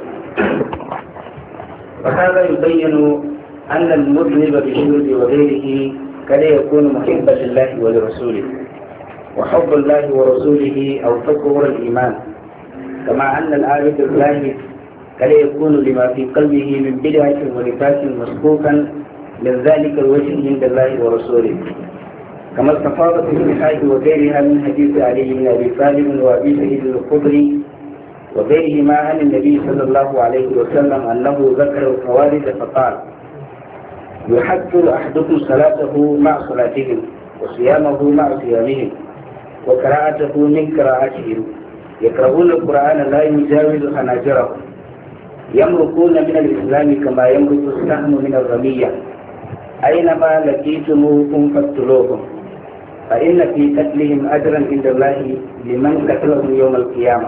A: وهذا يبين أن المذنب بالشرك وغيره كان يكون محبا لله ولرسوله وحب الله ورسوله أو تكبر الإيمان كما أن العابد الزاهد كان يكون لما في قلبه من بدعة ونفاق مسبوقا من ذلك الوجه عند الله ورسوله كما استفاضت في الصحاح وغيرها من حديث علي بن أبي طالب وأبي سعيد الخدري وغيرهما عن النبي صلى الله عليه وسلم أنه ذكر الخوارج فقال يحكر أحدكم صلاته مع صلاتهم وصيامه مع صيامهم وقراءته من قراءتهم يقرؤون القرآن لا يجاوز حناجرهم يمرقون من الإسلام كما يمرق السهم من الرمية أينما لقيتموهم فاقتلوهم فإن في قتلهم أجرا عند الله لمن قتلهم يوم القيامة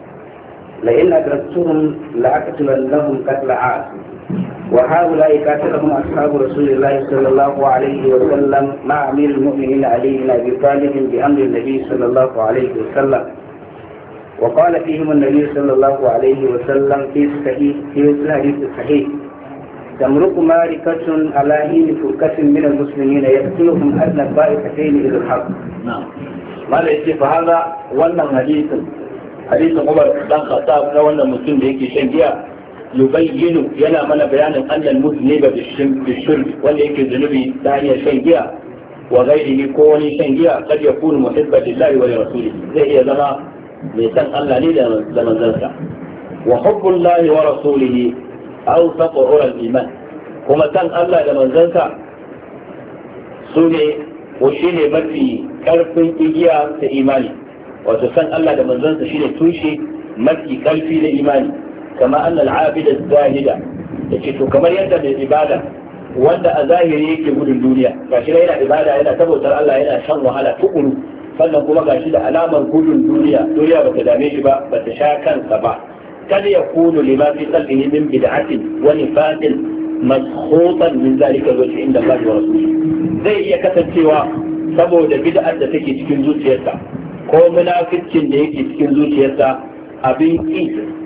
A: لئن أدركتهم لأقتلنهم قتل عاد وهؤلاء قاتلهم أصحاب رسول الله صلى الله عليه وسلم مع أمير المؤمنين علي بن أبي طالب بأمر النبي صلى الله عليه وسلم وقال فيهم النبي صلى الله عليه وسلم في الصحيح في الحديث الصحيح تمرق ماركة على حين فرقة من المسلمين يقتلهم أدنى الطائفتين إلى الحق.
B: نعم. ما ليس فهذا ولا حديث حديث عمر بن الخطاب لو أن المسلم يكي شنجيا يبين ينا من بيان أن المذنب بالشرب واللي يكي ذنبي ثانية شنجيا وغيره كوني شنجيا قد يكون محبا لله ولرسوله زي زمان لسان الله لي لمن ذلك وحب الله ورسوله أوثق عرى الإيمان كما سان الله لمن ذلك سوني وشيني مفي كرف إجياء في إيماني وتسان الله لمن ذلك شيني توشي مفي كرفي لإيماني كما أن العابد الزاهد يكتو كما يندم الإبادة وأن أظاهر يكبر الدنيا فشيني إلى إبادة إلى تبوتر الله إلى شر وحلا تقلوا sannan kuma ga shi da alamar gudun duniya duniya ba ta dame shi ba ba ta sha kansa ba kada ya kunu lima fi qalbihi min bid'atin wa nifaqin mashutan min zalika wajhi inda Allah wa rasulihi zai iya kasancewa saboda bid'ar da take cikin zuciyarsa ko munaficcin da yake cikin zuciyarsa abin ki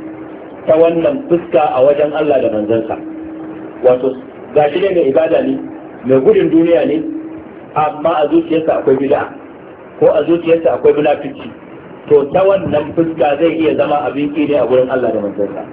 B: ta wannan fuska a wajen Allah da manzansa wato gashi ne mai ibada ne mai gudun duniya ne amma a zuciyarsa akwai bid'a ko a zuciyarsa akwai munafici to ta wannan fuska zai iya zama abin ki ne a gurin Allah da manzansa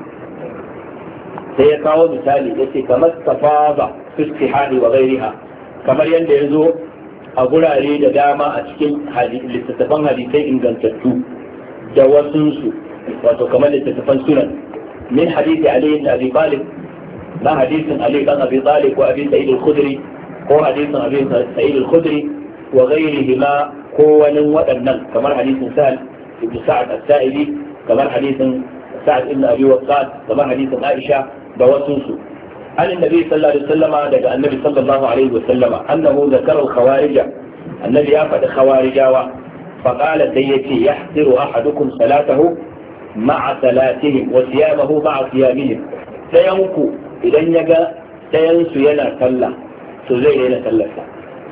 B: sai ya kawo misali yace kamar tafaza fi istihadi wa ghairiha kamar yanda yazo a gurare da dama a cikin littattafan hadisai ingantattu da wasunsu wato kamar littattafan sunan min hadisi Ali ibn Abi Talib na hadisin Ali ibn Abi Talib wa Abi Sa'id al-Khudri ko hadisin Abi Sa'id al-Khudri wa ghairihima ko wani waɗannan kamar hadisin Sa'ad ibn Sa'ad as-Sa'idi kamar hadisin Sa'ad ibn Abi Waqqas kamar hadisin Aisha da wasu su an annabi sallallahu alaihi wasallama daga annabi sallallahu alaihi wasallama annahu zakara al-khawarij annabi ya faɗi khawarijawa fa qala sai yace yahdiru ahadukum salatahu ma'a salatihim wa siyamahu ma'a siyamihim dayanku idan yaga dayan su yana sallah to zai yana sallarsa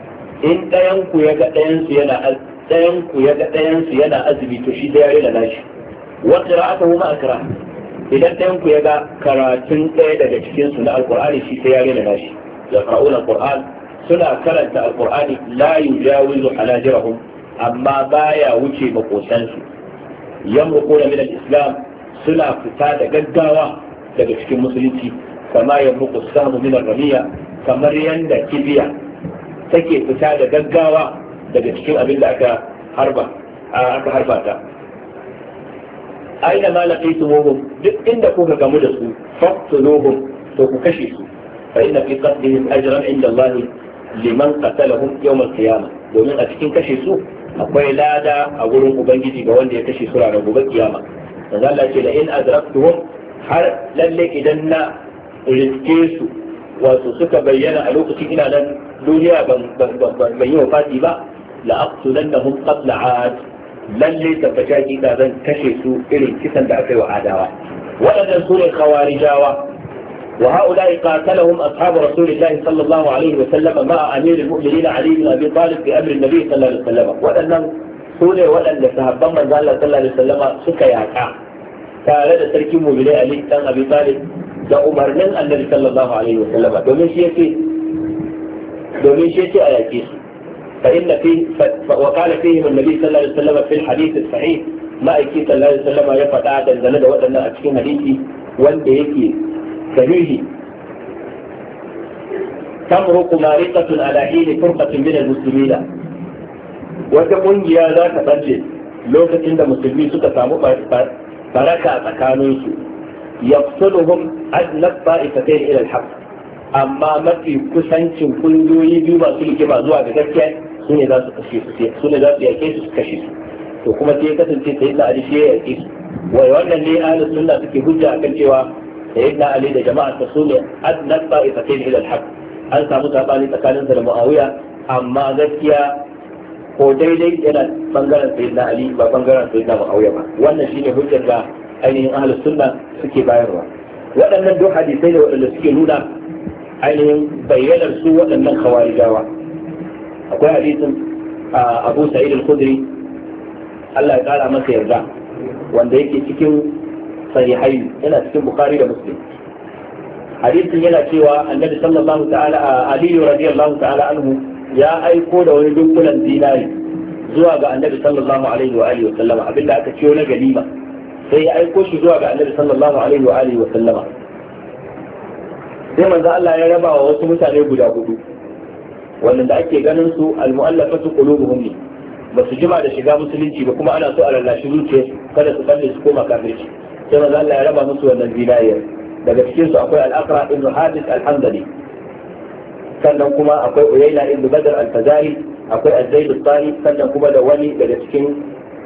B: in ɗayanku ya ga ɗayansu yana ɗayanku ya ga ɗayansu yana azumi to shi da yare da nashi wa qira'atuhu ma akra idan ɗayanku ya ga karatun ɗaya daga cikin su na alqur'ani shi sai yare da nashi yaqra'una alqur'an suna karanta alqur'ani la yujawizu halajirahum amma baya wuce makosan su yamruquna min al-islam suna fita da gaggawa daga cikin musulunci kama yamruqu as-sahmu min ar-ramiya kamar yanda kibiya take fita da gaggawa daga cikin abin da aka harba aka harba ta aina ma laqitumuhum duk inda kuka gamu da su faqtuluhum to ku kashe su fa inna fi qatlihim ajran inda Allah liman qatalahum yawm al-qiyamah domin a cikin kashe su akwai lada a gurin ubangiji ga wanda ya kashe su ranar gobe kiyama dan Allah ce da in adraktuhum har lalle idan na riske su wato suka bayyana a lokacin ina nan duniya ban yi wafati ba la'aqtulannahum qatla 'ad lalle tabbata kika zan kashe su irin kisan da aka yi wa adawa waɗannan su ne khawarijawa wa haula'i qatalahum ashabu rasulillahi sallallahu alaihi wa sallam ma'a amir al-mu'minin Ali ibn Abi Talib bi amri an-nabi sallallahu alaihi wa sallam waɗannan su ne waɗanda sahabban manzo Allah sallallahu alaihi wa sallam suka yaka tare da sarkin mu'minai Ali dan Abi Talib da umarnin annabi sallallahu alaihi wa sallam domin shi yake domin shi yake a yake su fa inna fi wa qala fihi annabi sallallahu alaihi wa sallam fi al-hadith as-sahih ma yake sallallahu alaihi wa sallam ya faɗa dangane da waɗannan a cikin hadisi wanda yake sahihi tamruqu mariqatun ala hini furqatin min al-muslimin wata kungiya za ta bace lokacin da musulmi suka samu baraka tsakaninsu yaqtuluhum adna ta'ifatayn ila al-haqq amma mafi kusancin kungiyoyi biyu masu rigima zuwa ga gaskiya su ne za su kashe su su ne za su yake su su kashe su to kuma sai kasance sayyidina Ali shi ya yake su wai wannan ne ahlus sunna suke hujja akan cewa sayyidina Ali da jama'a ta su ne adna ta'ifatayn ila al-haq an samu sabani tsakanin sa da Muawiya amma gaskiya ko daidai yana bangaren sayyidina Ali ba bangaren sayyidina Muawiya ba wannan shine hujjar da ainihin ahlus sunna suke bayarwa waɗannan duk hadisai ne waɗanda suke nuna ainihin bayyanar su waɗannan khawarijawa akwai hadisin Abu Sa'id al-Khudri Allah ya kara masa yarda wanda yake cikin sahihai yana cikin Bukhari da Muslim hadisin yana cewa annabi sallallahu ta'ala Ali radiyallahu ta'ala anhu ya aiko da wani dunkulan dinari zuwa ga annabi sallallahu alaihi wa alihi wa sallama abinda aka ciyo na ganima sai ya aiko shi zuwa ga annabi sallallahu alaihi wa alihi wa sallama sai manzo Allah ya raba wa wasu mutane guda hudu wanda ake ganin su almu'allafatu qulubuhum ne ba su jima da shiga musulunci ba kuma ana so a lallashi zuciyarsu kada su kalle su koma kafirci sai manzo Allah ya raba musu wannan dinariyar daga cikin su akwai al-Aqra ibn Hadis al-Hamdani sannan kuma akwai Uyayna ibn Badr al-Fazari akwai Az-Zaid al-Tani sannan kuma da wani daga cikin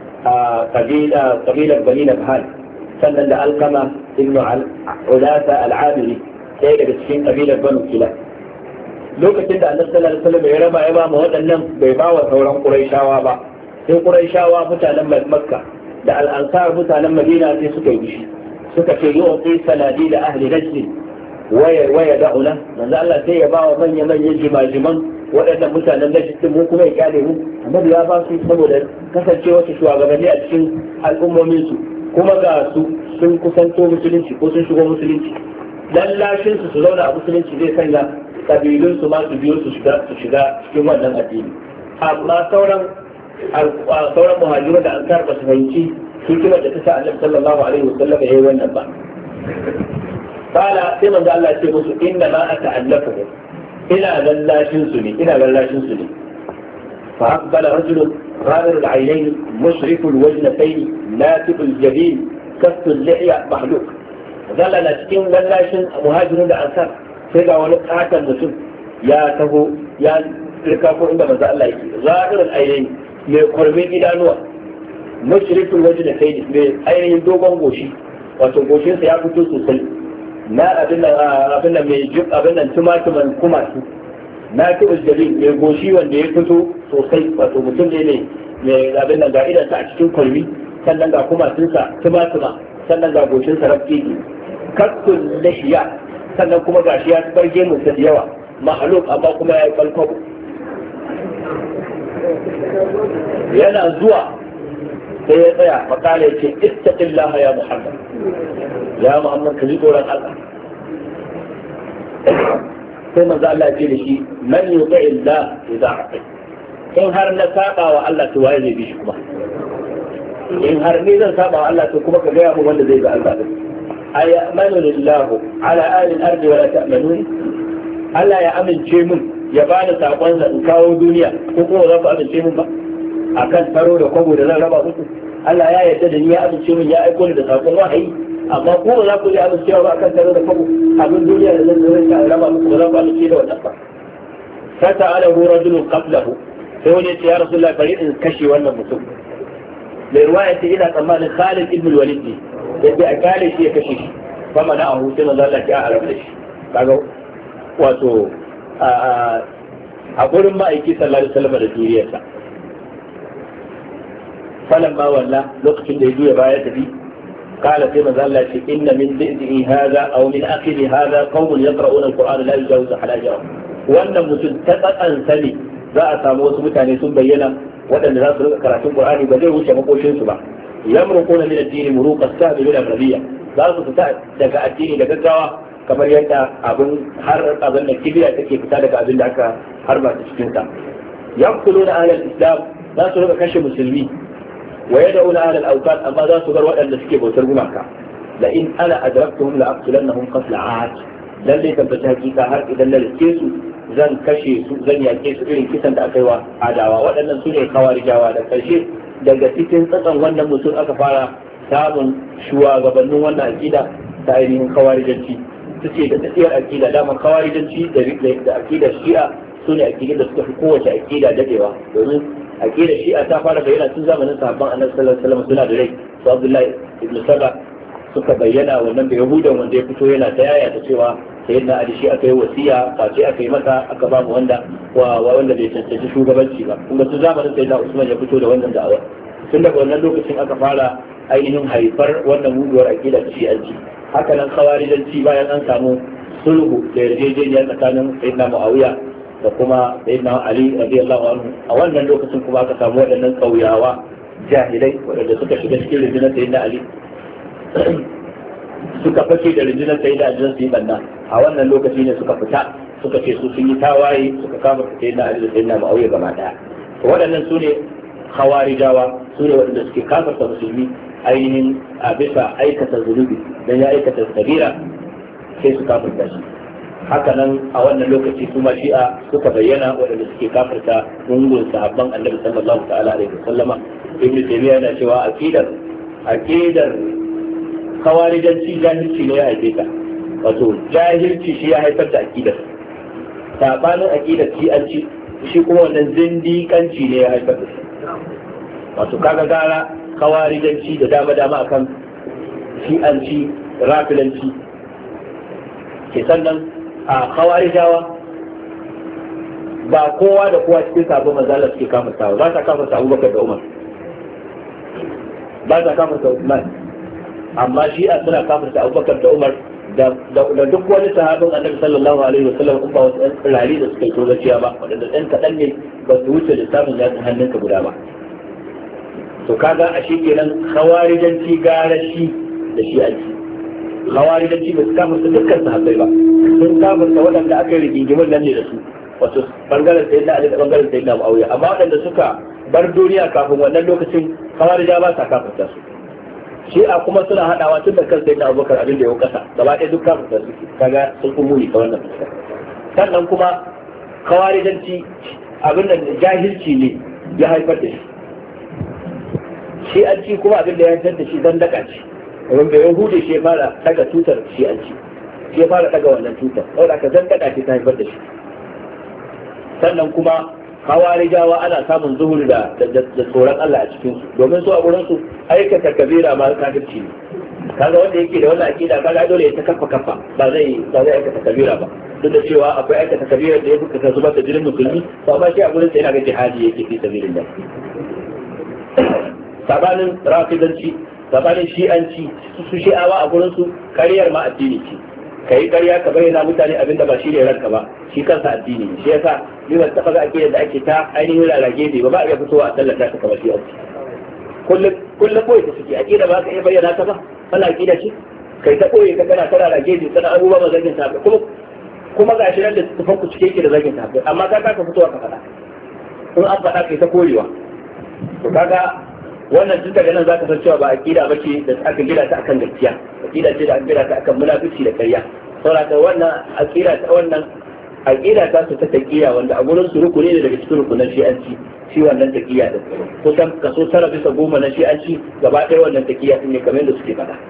B: kabila kabilar Bani Nabhan sannan da Alqama ibn Ulasa al-Amiri sai daga cikin kabilar Banu Kilab lokacin da Annabi sallallahu alaihi wasallam ya raba ya ba mu waɗannan bai ba wa sauran Qurayshawa ba sai Qurayshawa mutanen Makka da al-Ansar mutanen Madina sai suka yi shi suka ce yu'ti sanadi da ahli Najd waya waya da'una manzo Allah sai ya ba wa manyan manyan jimajiman waɗannan mutanen Najd mu kuma ya kyale mu Annabi ya ba su saboda kasancewa su shugabanni a cikin al'ummomin su kuma ga su sun kusanto musulunci ko sun shigo musulunci lallashin su su zauna a musulunci zai sanya kabilun su ma su biyo su shiga su shiga cikin wannan addini amma sauran sauran muhajiru da ansar ba su fahimci hikimar da ta sa Annabi sallallahu alaihi wasallam ya yi wannan ba kala sai manzo Allah ya ce musu inna ma ata'allafu ina lallashin su ne ina lallashin su ne fa aqbala rajulun ghadir al-aynayn mushrif al-wajnatayn natib al-jabin kasf al-lihya mahluk zalla na cikin lallashin muhajirun da ansar sai ga wani katon mutum ya taho ya rika ko inda manzo Allah yake zahirin ainihin mai kwarmin idanuwa mushrifin waje da kai mai ainihin dogon goshi wato goshinsa ya fito sosai na abin nan abin nan mai juk abin nan tumatuman kumatu na ki uljali mai goshi wanda ya fito sosai wato mutum ne ne mai abin nan ga idansa a cikin kwarmi sannan ga kumatunsa tumatuma sannan ga goshinsa rafi kakkun lahiya sannan kuma gashi ya barge mu da yawa mahaluk amma kuma ya yi kalkwabo yana zuwa sai ya tsaya makala ya ce ittaqillaha ya Muhammad ya Muhammad ka ji tsoron Allah sai manzo Allah ya ce da shi man yuti illah idza aqi in har na saba wa Allah to waye zai bi shi kuma in har ni zan saba wa Allah to kuma ka ga mu wanda zai ga Allah أيأمن الله على آل الأرض ولا تأمنون ألا يأمن شيء من يبان ساقوان إنكاو دنيا كوكو ذاك أمن شيء من أكاد فرو لقبو لذا ربا بكو ألا يا يتدني يا أمن شيء من يا أكون لساقوان وحي أما قول ذاك يا أمن شيء وأكاد فرو لقبو أمن دنيا لذا ربا بكو ذاك أمن شيء ونقا فتعاله رجل قبله فيقول يا رسول الله فريد كشي وانا مسلم لرواية إلى طمان خالد ابن الوليد yadda a kare shi ya kashe shi kuma na ahu sai manzo Allah ya arabu da shi kaga wato a gurin ma'aiki sallallahu alaihi wasallam da duriyarsa falan ma walla lokacin da ya juya baya tafi kala sai manzo Allah ya ce inna min dhi'i hadha aw min akhiri hadha qawmun yaqra'una al-qur'ana la yujawizu halajahum wannan mutum ta tsakan sani za a samu wasu mutane sun bayyana waɗanda za su rika karatun Qur'ani ba zai wuce makoshin su ba yamruquna min ad-din muruq as-sabi bil amriyya za su fita daga addini da gaggawa kamar yadda abin har abin da kibiya take fita daga abin da aka harba ta cikin sa yaqtuluna ahla al-islam za su rika kashe musulmi wa yad'una ahla al-awqat amma za su bar waɗanda suke bautar gumaka la in ana adraktuhum la aqtulannahum qatl 'ad lalle tabbata hakika har idan na rike su zan kashe su zan yake su irin kisan da aka yi wa adawa waɗannan su ne kawarijawa da karshe daga cikin tsatson wannan mutum aka fara samun shugabannin wannan akida ta ainihin kawarijanci su ce da tsakiyar akida damar kawarijanci da akidar shi'a su ne aqidar da suka fi kowace aqida dadewa, domin aqidar shi'a ta fara bayyana tun zamanin sahabban annabi sallallahu alaihi wasallam suna da rai. Su Abdullahi ibn Saba suka bayyana wannan da Yahudan wanda ya fito yana ta yaya ta cewa sayyidina Ali shi aka yi wasiya face aka yi masa aka ba mu wanda wa wanda bai cancanci shugabanci ba. Kuma tun zamanin sayyidina Usman ya fito da wannan da'awa. Tun daga wannan lokacin aka fara ainihin haifar wannan muguwar aqida ta shi'anci. Haka nan khawarijanci bayan an samu sulhu da yarjejeniya tsakanin sayyidina Muawiya da kuma sayyidina Ali radiyallahu anhu, a wannan lokacin kuma aka samu waɗannan kauyawa jahilai waɗanda suka shiga cikin rundunar sayyidina Ali suka fake da rundunar sayyidina Ali su yi banna. A wannan lokaci ne suka fita suka ce su sun yi tawaye suka kama sayyidina Ali da sayyidina Muawiya gaba daya. To waɗannan su ne khawarijawa, su ne waɗanda suke kafarta musulmi ainihin a bisa aikata zunubi dan ya aikata kabira sai su kafirta shi. Haka nan a wannan lokaci su ma shi'a suka bayyana waɗanda suke kafirta gungun sahabban annabi sallallahu ta'ala alaihi wasallama. Ibn Taymiyyah yana cewa aqidar aqidar khawarijanci jahilci ne ya haife ta, wato jahilci shi ya haifar da aqidar. Sabanin aqidar shi'anci shi kuma wannan zindiƙanci ne ya haifar da shi. Wato kaga gara khawarijanci da dama dama akan shi'anci rafilanci. Ke sannan a khawarijawa ba kowa da kowa cikin sabon manzala suke kafartawa, ba ta kafarta Abubakar da Umar, ba ta kafarta Uthman, amma shi'a suna kafarta Abubakar da Umar da duk wani sahabin annabi sallallahu alaihi wasallam in ba wasu ɗan tsirari da suka yi tozaciya ba, waɗanda ɗan kaɗan ne ba su wuce lissafin yatsun hannunka guda ba. To kaga a shi kenan khawarijanci gara shi da shi'anci. Khawarijanci ba su kafarta dukkan sahabbai ba, sun kafarta waɗanda aka yi rigingimin nan ne da su, wato bangaren sayyidina Ali da bangaren sayyidina Muawiya, amma waɗanda suka bar duniya kafin wannan lokacin khawarija ba sa kafarta su. Shi'a kuma suna haɗawa tun da kan sayyidina Abubakar abin da ya kasa gaba ɗaya duk kafarta su, kaga sun fi muni ta wannan fuska. Sannan kuma khawarijanci abin da jahilci ne ya haifar da shi. Shi'anci kuma abin da ya haifar da shi zandaka ce. Wanda Yahudi shi ya fara daga tutar shi'anci, shi ya fara daga wannan tutar, saboda ka zandaka ce ta haifar da shi. Sannan kuma hawarijawa ana samun zuhuri da tsoron Allah a cikin su, domin su a gurin su aikata kabira ma kafirci ne. Kaga wanda yake da wannan akida kaga dole ya ta kafa kafa ba zai ba zai aikata kabira ba, duk da cewa akwai aikata kabira da ya fuka ta zubar da jinin musulmi, to amma shi a gurin sa yana ga jihadi yake fi sabilillah. Sabanin rafidanci, sabanin shi'anci, su shi'awa a gurin su kariyar ma addini ce. Kai ƙarya ka bayyana mutane abin da ba shi ne ranka ba, shi kansa addini ne. Shi yasa ni ban taɓa ga akidar da ake ta ainihin rarrage ne ba, ba a iya fitowa a tallata ta kamar shi'anci. Kullum kullum koyi ta suke akida ba ka iya bayyana ta ba, kana akida ce kai ta koyi ka kana ta rarrage ne, kana abubuwa ma zagin ta kuma kuma ga shi nan da tufan ku cike yake da zagin ta, amma ka ka fitowa ka faɗa. In an faɗa kai ta korewa. To kaga wannan tun daga nan zaka san cewa ba aqida bace da aka gida ta akan gaskiya, aqida ce da aka gida ta akan munafici da ƙarya. Saboda wannan aqida ta wannan aqida ta su ta taqiya wanda a gurin su rukuni ne daga cikin rukunan shi'anci, shi wannan taqiya din kusan kaso tara bisa goma na shi'anci gaba ɗaya wannan taqiya din ne kamar da suke faɗa.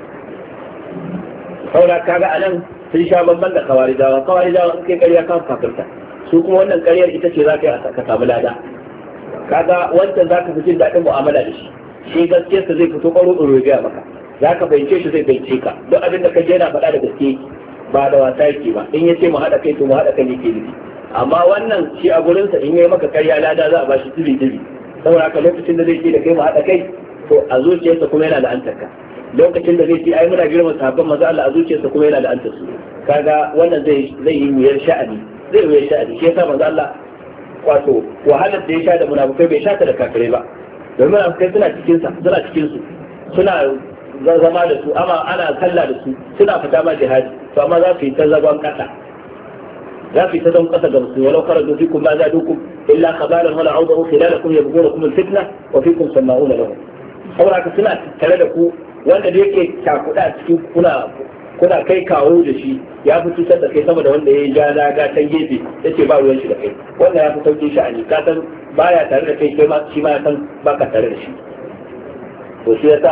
B: Saboda kaga anan sun sha bamban da kawarijawa, kawarijawa in kai ƙarya kan kafirta, su kuma wannan ƙaryar ita ce za ka yi ka samu lada. Kaga wancan zaka fi jin daɗin mu'amala da shi, shi gaskiyarsa zai fito ƙwaro ɗoro ya maka, zaka fahimce shi zai fahimce ka, duk abin da ka je yana faɗa da gaske ba da wasa yake ba, in ya ce mu haɗa kai to mu haɗa kai yake nufi. Amma wannan shi a gurinsa in yayi maka karya lada za a bashi tibi tibi, saboda haka lokacin da zai ce da kai mu haɗa kai to a zuciyarsa kuma yana da antarka, lokacin da zai ce ai muna girman sahabban maza Allah a zuciyarsa kuma yana da antar su. Kaga wannan zai zai yi wuyar sha'ani, zai wuyar sha'ani, shi yasa maza Allah wato wahalar da ya sha da munafukai bai sha ta da kafirai ba, domin munafukai suna cikin sa suna cikin su suna zama da su, amma ana kalla da su, suna fita ma jihadi, to amma za su yi ta zagon kasa, za su yi ta zagon kasa ga musulmi, walau kharaju fikum ma zadukum illa khabalan wala awdahu khilalakum yabghunakum al-fitna wa fikum sama'una lahum. saboda suna tare da ku, wanda da yake cakuɗa cikin kuna kuna kai kawo da shi ya fi cutar da kai sama da wanda ya ja daga can gefe ya ce ba ruwan shi da kai, wanda ya fi sauƙin sha'ani, ka san baya tare da kai kai ma shi ma ya san baka tare da shi. To shi yasa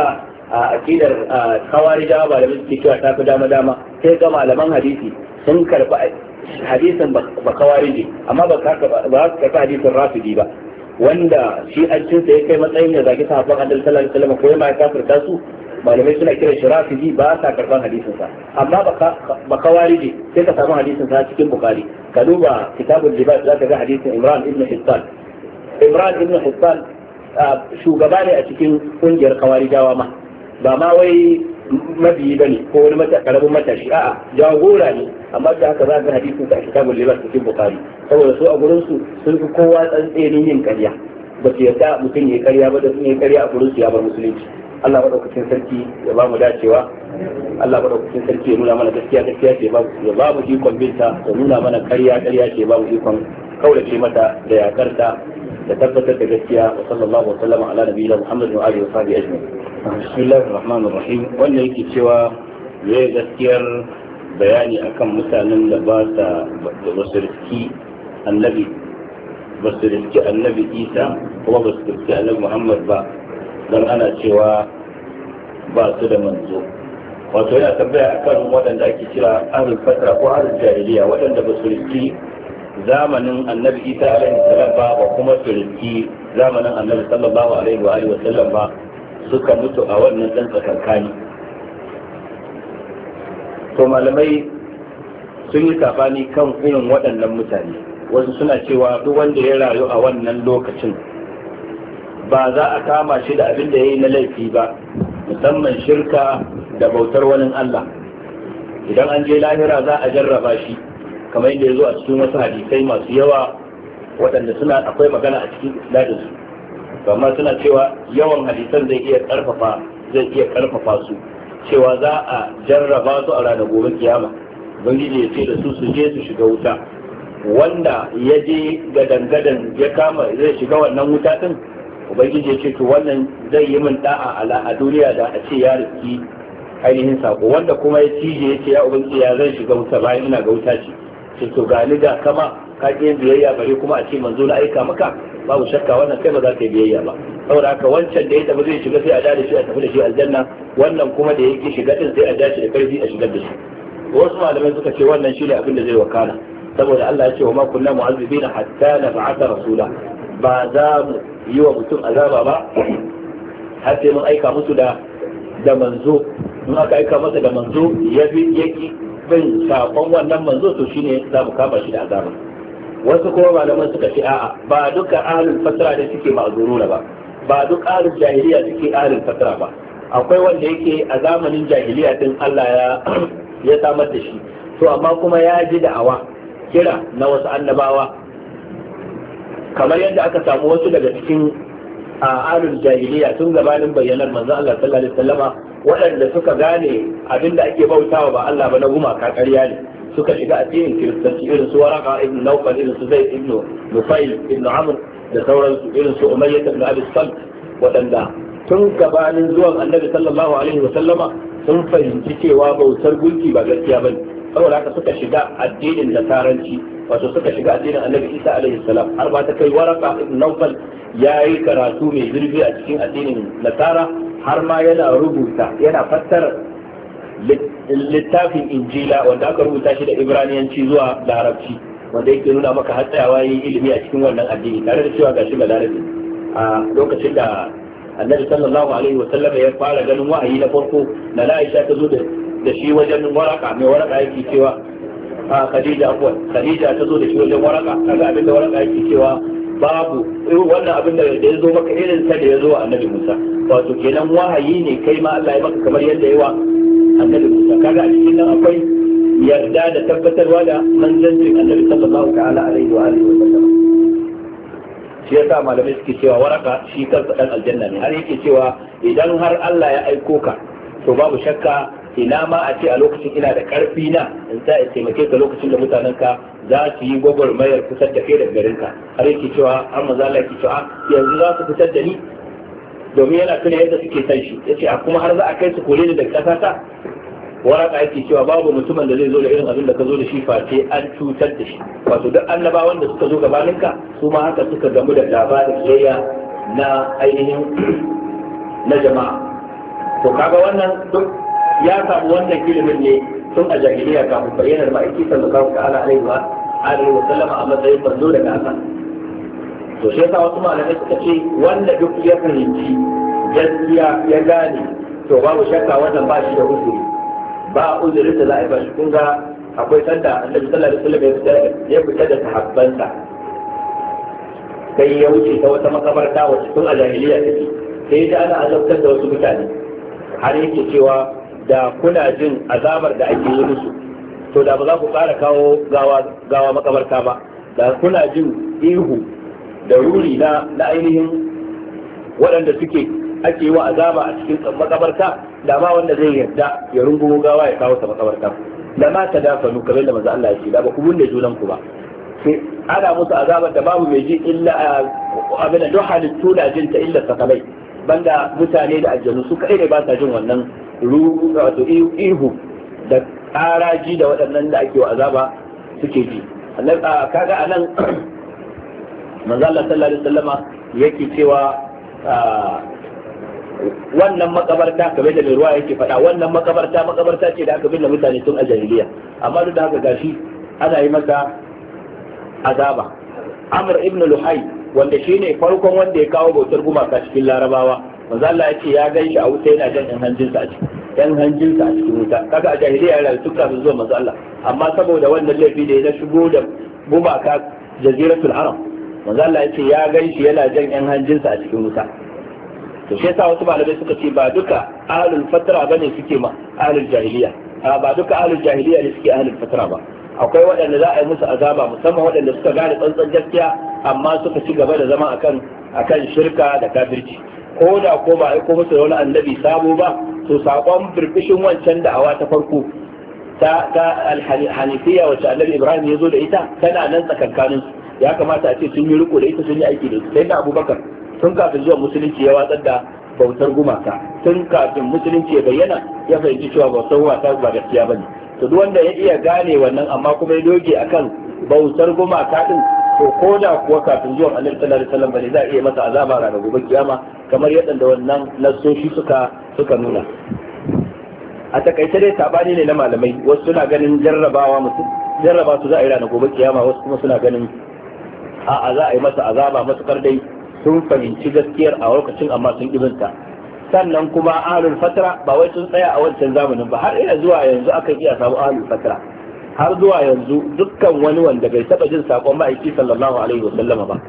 B: a aqidar khawarija ba da suke cewa ta fi dama dama sai ga malaman hadisi sun karba hadisin ba khawariji amma ba ka ba ka karba hadisin rafidi ba wanda shi an cinsa ya kai matsayin da zaki sahabban annabi sallallahu alaihi wasallam ko ma ya kafirta su malamai suna kiran shi rafidi ba sa karban hadisin sa amma ba khawariji sai ka samu hadisin sa cikin bukhari ka duba kitabul libas zaka ga hadisin Imran ibn Hissan Imran ibn Hissan shugaba ne a cikin kungiyar khawarijawa ma ba ma wai mabiyi bane ko wani mata karamin matashi a'a jagora ne amma da haka za ka hadisin sa a kitabul libas cikin bukhari saboda su a gurin su sun fi kowa tsantsenin yin ƙarya ba su yarda mutum ya ƙarya ba da sun yi ƙarya a gurin su ya bar musulunci Allah madaukakin sarki ya ba mu dacewa Allah madaukakin sarki ya nuna mana gaskiya gaskiya ce ya ba mu ikon binta ya nuna mana ƙarya ƙarya ce ba mu ikon kaurace mata da yakarta da tabbatar da gaskiya wa sallallahu wa sallama ala nabiyina Muhammadin wa alihi wa sahbihi ajma'in. Bismillahir rahmanir rahim. Wannan yake cewa yayi gaskiyar bayani akan mutanen da ba sa da wasu riski annabi ba su riski annabi Isa kuma ba su riski annabi Muhammad ba dan ana cewa ba su da manzo. Wato yana tambaya akan waɗanda ake kira ahlul fatra ko ahlul jahiliya waɗanda ba su riski zamanin annabi Isa alaihi salam ba ba kuma su riski zamanin annabi sallallahu alaihi wa alihi wa sallam ba suka mutu a wannan dan tsakankani. To malamai sun yi sabani kan irin waɗannan mutane. Wasu suna cewa duk wanda ya rayu a wannan lokacin ba za a kama shi da abin da ya yi na laifi ba, musamman shirka da bautar wani Allah. Idan an je lahira za a jarraba shi kamar yadda ya zo a cikin wasu hadisai masu yawa waɗanda suna akwai magana a cikin isnadinsu. Amma suna cewa yawan hadisan zai iya karfafa zai iya karfafa su cewa za a jarraba su a ranar gobe kiyama. Ubangiji ya ce da su su je su shiga wuta, wanda ya je gadan-gadan ya kama zai shiga wannan wuta din, Ubangiji ya ce to wannan zai yi min da'a a duniya da a ce ya riski ainihin sako, wanda kuma ya cije ya ce ya Ubangiji ya zai shiga wuta bayan ina ga wuta ce ce to gani da kama ka yin biyayya bare kuma a ce manzo na aika maka, babu shakka wannan kai ba za ka yi biyayya ba. Saboda haka wancan da ya tafi zai shiga sai a da shi a tafi da shi aljanna, wannan kuma da yake shiga din sai a dace da karfi a shigar da shi. Wasu malamai suka ce wannan shine abin da zai wakana, saboda Allah ya ce wa ma kunna mu'azzibina hatta nab'atha rasula, ba za mu yi wa mutum azaba ba har sai mun aika musu da da manzo. In aka aika masa da manzo ya bi yaki bin sakon wannan manzo to shine za mu kama shi da azaba. Wasu kuma malaman suka ce a'a ba duka ahlul fatra da suke ma'zuruna ba, ba duk ahlul jahiliya suke ahlul fatra ba. Akwai wanda yake a zamanin jahiliya din Allah ya ya samar da shi, to amma kuma ya ji da'awa kira na wasu annabawa, kamar yadda aka samu wasu daga cikin ahlul jahiliya tun gabanin bayyanar manzo Allah sallallahu alaihi wasallama waɗanda suka gane abinda ake bautawa ba Allah ba na gumaka ƙarya ne, suka shiga addinin kiristanci irin su Waraka ibn Nawfal, irin su Zaid ibn Nufail ibn Amr da sauransu, irin su Umayyah ibn Abi Salt, waɗanda tun gabanin zuwan Annabi sallallahu alaihi wasallama sun fahimci cewa bautar gunki ba gaskiya bane, saboda haka suka shiga addinin nasaranci, wato suka shiga addinin Annabi Isa alaihi salam, har ba ta kai Waraka ibn Nawfal yayi karatu mai zurfi a cikin addinin nasara, har ma yana rubuta yana fassara littafin Injila wanda aka rubuta shi da Ibraniyanci zuwa Larabci, wanda yake nuna maka har tsayawa yi ilimi a cikin wannan addini tare da cewa gashi ga Larabci. A lokacin da Annabi sallallahu alaihi wa sallam ya fara ganin wahayi na farko, na Aisha ta zo da da shi wajen Waraka, mai Waraka yake cewa a Khadija afwan Khadija ta zo da shi wajen Waraka, kaga abin da Waraka yake cewa babu wannan abin da ya zo maka irin sa da ya zo Annabi Musa, wato kenan wahayi ne kai ma Allah ya maka kamar yadda yawa Annabi Musa. Kaga a cikin nan akwai yarda da tabbatarwa da manzancin Annabi sallallahu ta'ala alaihi wa alihi wa sallam. Shi yasa malamai suke cewa Waraka shi kansa dan aljanna ne, har yake cewa idan har Allah ya aiko ka to babu shakka ina ma a ce a lokacin ina da karfi na in sa in taimake ka lokacin da mutanen ka za su yi gwagwarmayar fitar da kai daga garin ka. Har yake cewa har maza Allah yake cewa yanzu za su fitar da ni, domin yana tuna yadda suke san shi, yace a kuma har za a kai su kore ni daga ƙasa ta. Waraka yake cewa babu mutumin da zai zo da irin abin da ka zo da shi face an cutar da shi, wato duk annabawan da suka zo gabanin ka su ma haka suka gamu da labarin kiyayya na ainihin na jama'a. to kaga wannan duk ya samu wannan ilimin ne tun a jahiliya kafin bayyanar ma'aiki sallallahu alaihi wa alihi wa sallama a matsayin manzo daga Allah. To shi yasa wasu malamai suka ce wanda duk ya fahimci gaskiya ya gane to babu shakka wannan ba shi da uzuri, ba uzurin da za a yi ba shi. Kun ga akwai sanda annabi sallallahu alaihi wasallam ya fita da sahabbansa sai ya wuce ta wata makabarta wacce tun a jahiliya take, sai da ana azabtar da wasu mutane har yake cewa da kuna jin azabar da ake yi musu to da ba za ku ƙara kawo gawa gawa makabarta ba, da kuna jin ihu da ruri na na ainihin waɗanda suke ake yi wa azaba a cikin makabarta, da ma wanda zai yarda ya rungumo gawa ya kawo ta makabarta da ma ta dafa nu kamar da manzo Allah ya ce da ba ku bunne junan ku ba. Sai ana musu azabar da babu mai ji illa abin da duk halittu da jinta illa sakalai, banda mutane da aljanu su kai ne ba sa jin wannan ruhu wato ihu da ƙaraji da waɗannan da ake wa azaba suke ji. Kaga anan manzo Allah sallallahu alaihi wasallama yake cewa wannan makabarta kamar da mai ruwa yake faɗa, wannan makabarta makabarta ce da aka binne mutane tun a jahiliya, amma duk da haka gashi ana yi masa azaba. Amr ibn Luhai wanda shine farkon wanda ya kawo bautar gumaka cikin Larabawa, manzo Allah ya ce ya ganshi a wuta yana jan yan hanjinsa a cikin yan hanjinsa a cikin wuta. Kaga a jahiliya yana da tukka zuwa manzo Allah, amma saboda wannan laifi da ya shigo da gumaka jaziratul Arab, manzo Allah ya ce ya ganshi yana jan yan hanjinsa a cikin wuta. To shi yasa wasu malamai suka ce ba duka ahlul fatra bane suke ma ahlul jahiliya, ba duka ahlul jahiliya ne suke ahlul fatra ba. Akwai waɗanda za a yi musu azaba, musamman waɗanda suka gane tsantsan gaskiya amma suka ci gaba da zama akan akan shirka da kafirci. Ko da ko ba aiko musu da wani annabi sabo ba, to sakon birbishin wancan da'awa ta farko ta ta al-hanifiyya wacce annabi Ibrahim ya zo da ita tana nan tsakankanin su. Ya kamata a ce sun yi riko da ita, sun yi aiki da ita. Sai da Abubakar tun kafin zuwa musulunci ya watsar da bautar gumaka, tun kafin musulunci ya bayyana ya fahimci cewa bautar gumaka ba gaskiya bane. To duk wanda ya iya gane wannan amma kuma ya doge akan bautar gumaka din, to ko da kuwa kafin zuwan Annabi sallallahu alaihi wasallam bane za a iya masa azaba ranar gobe kiyama, kamar yadda wannan nassoshi suka suka nuna. A takaice dai sabani ne na malamai, wasu suna ganin jarrabawa mutum jarraba su za a yi ranar gobe kiyama, wasu kuma suna ganin a'a za a yi masa azaba matukar dai sun fahimci gaskiyar a lokacin amma sun ibinta. Sannan kuma ahlul fatra ba wai sun tsaya a wancan zamanin ba, har ina zuwa yanzu akan iya samu ahlul fatra, har zuwa yanzu dukkan wani wanda bai taba jin sakon ma'aiki sallallahu alaihi wasallama ba,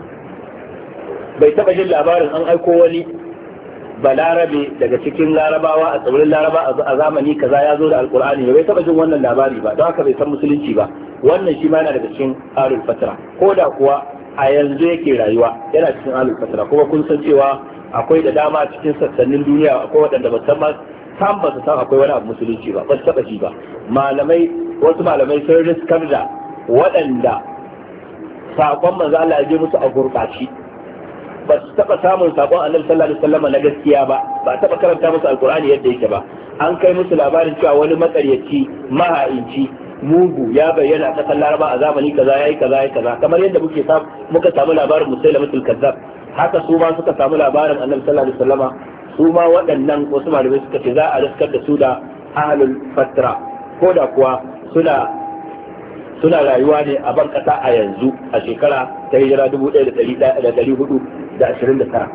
B: bai taba jin labarin an aiko wani balarabe daga cikin larabawa a tsibirin laraba a zamani kaza ya zo da alkur'ani, bai taba jin wannan labari ba, don haka bai san musulunci ba. Wannan shi ma yana daga cikin ahlul fatra, ko da kuwa a yanzu yake rayuwa yana cikin ahlul fatra. Kuma kun san cewa akwai da dama cikin sassanin duniya akwai waɗanda ba san san ba su san akwai wani abu musulunci ba, ba su taɓa ji ba. Malamai wasu malamai sun riskar da waɗanda saƙon manzo Allah ya je musu a gurɓaci, ba su taɓa samun saƙon Annabi sallallahu alaihi wasallam na gaskiya ba, ba taɓa karanta musu alƙur'ani yadda yake ba. An kai musu labarin cewa wani matsaryaci maha'inci mugu ya bayyana a ƙasar Laraba a zamani kaza yayi kaza yayi kaza, kamar yadda muke samu muka samu labarin Musailamatul Kazzab, haka su ma suka samu labarin Annabi sallallahu alaihi wasallama. Su ma waɗannan wasu malamai suka ce za a riskar da su da ahlul fatra, ko da kuwa suna suna rayuwa ne a ban ƙasa a yanzu a shekara ta hijira dubu ɗaya da ɗari hudu da ashirin da tara.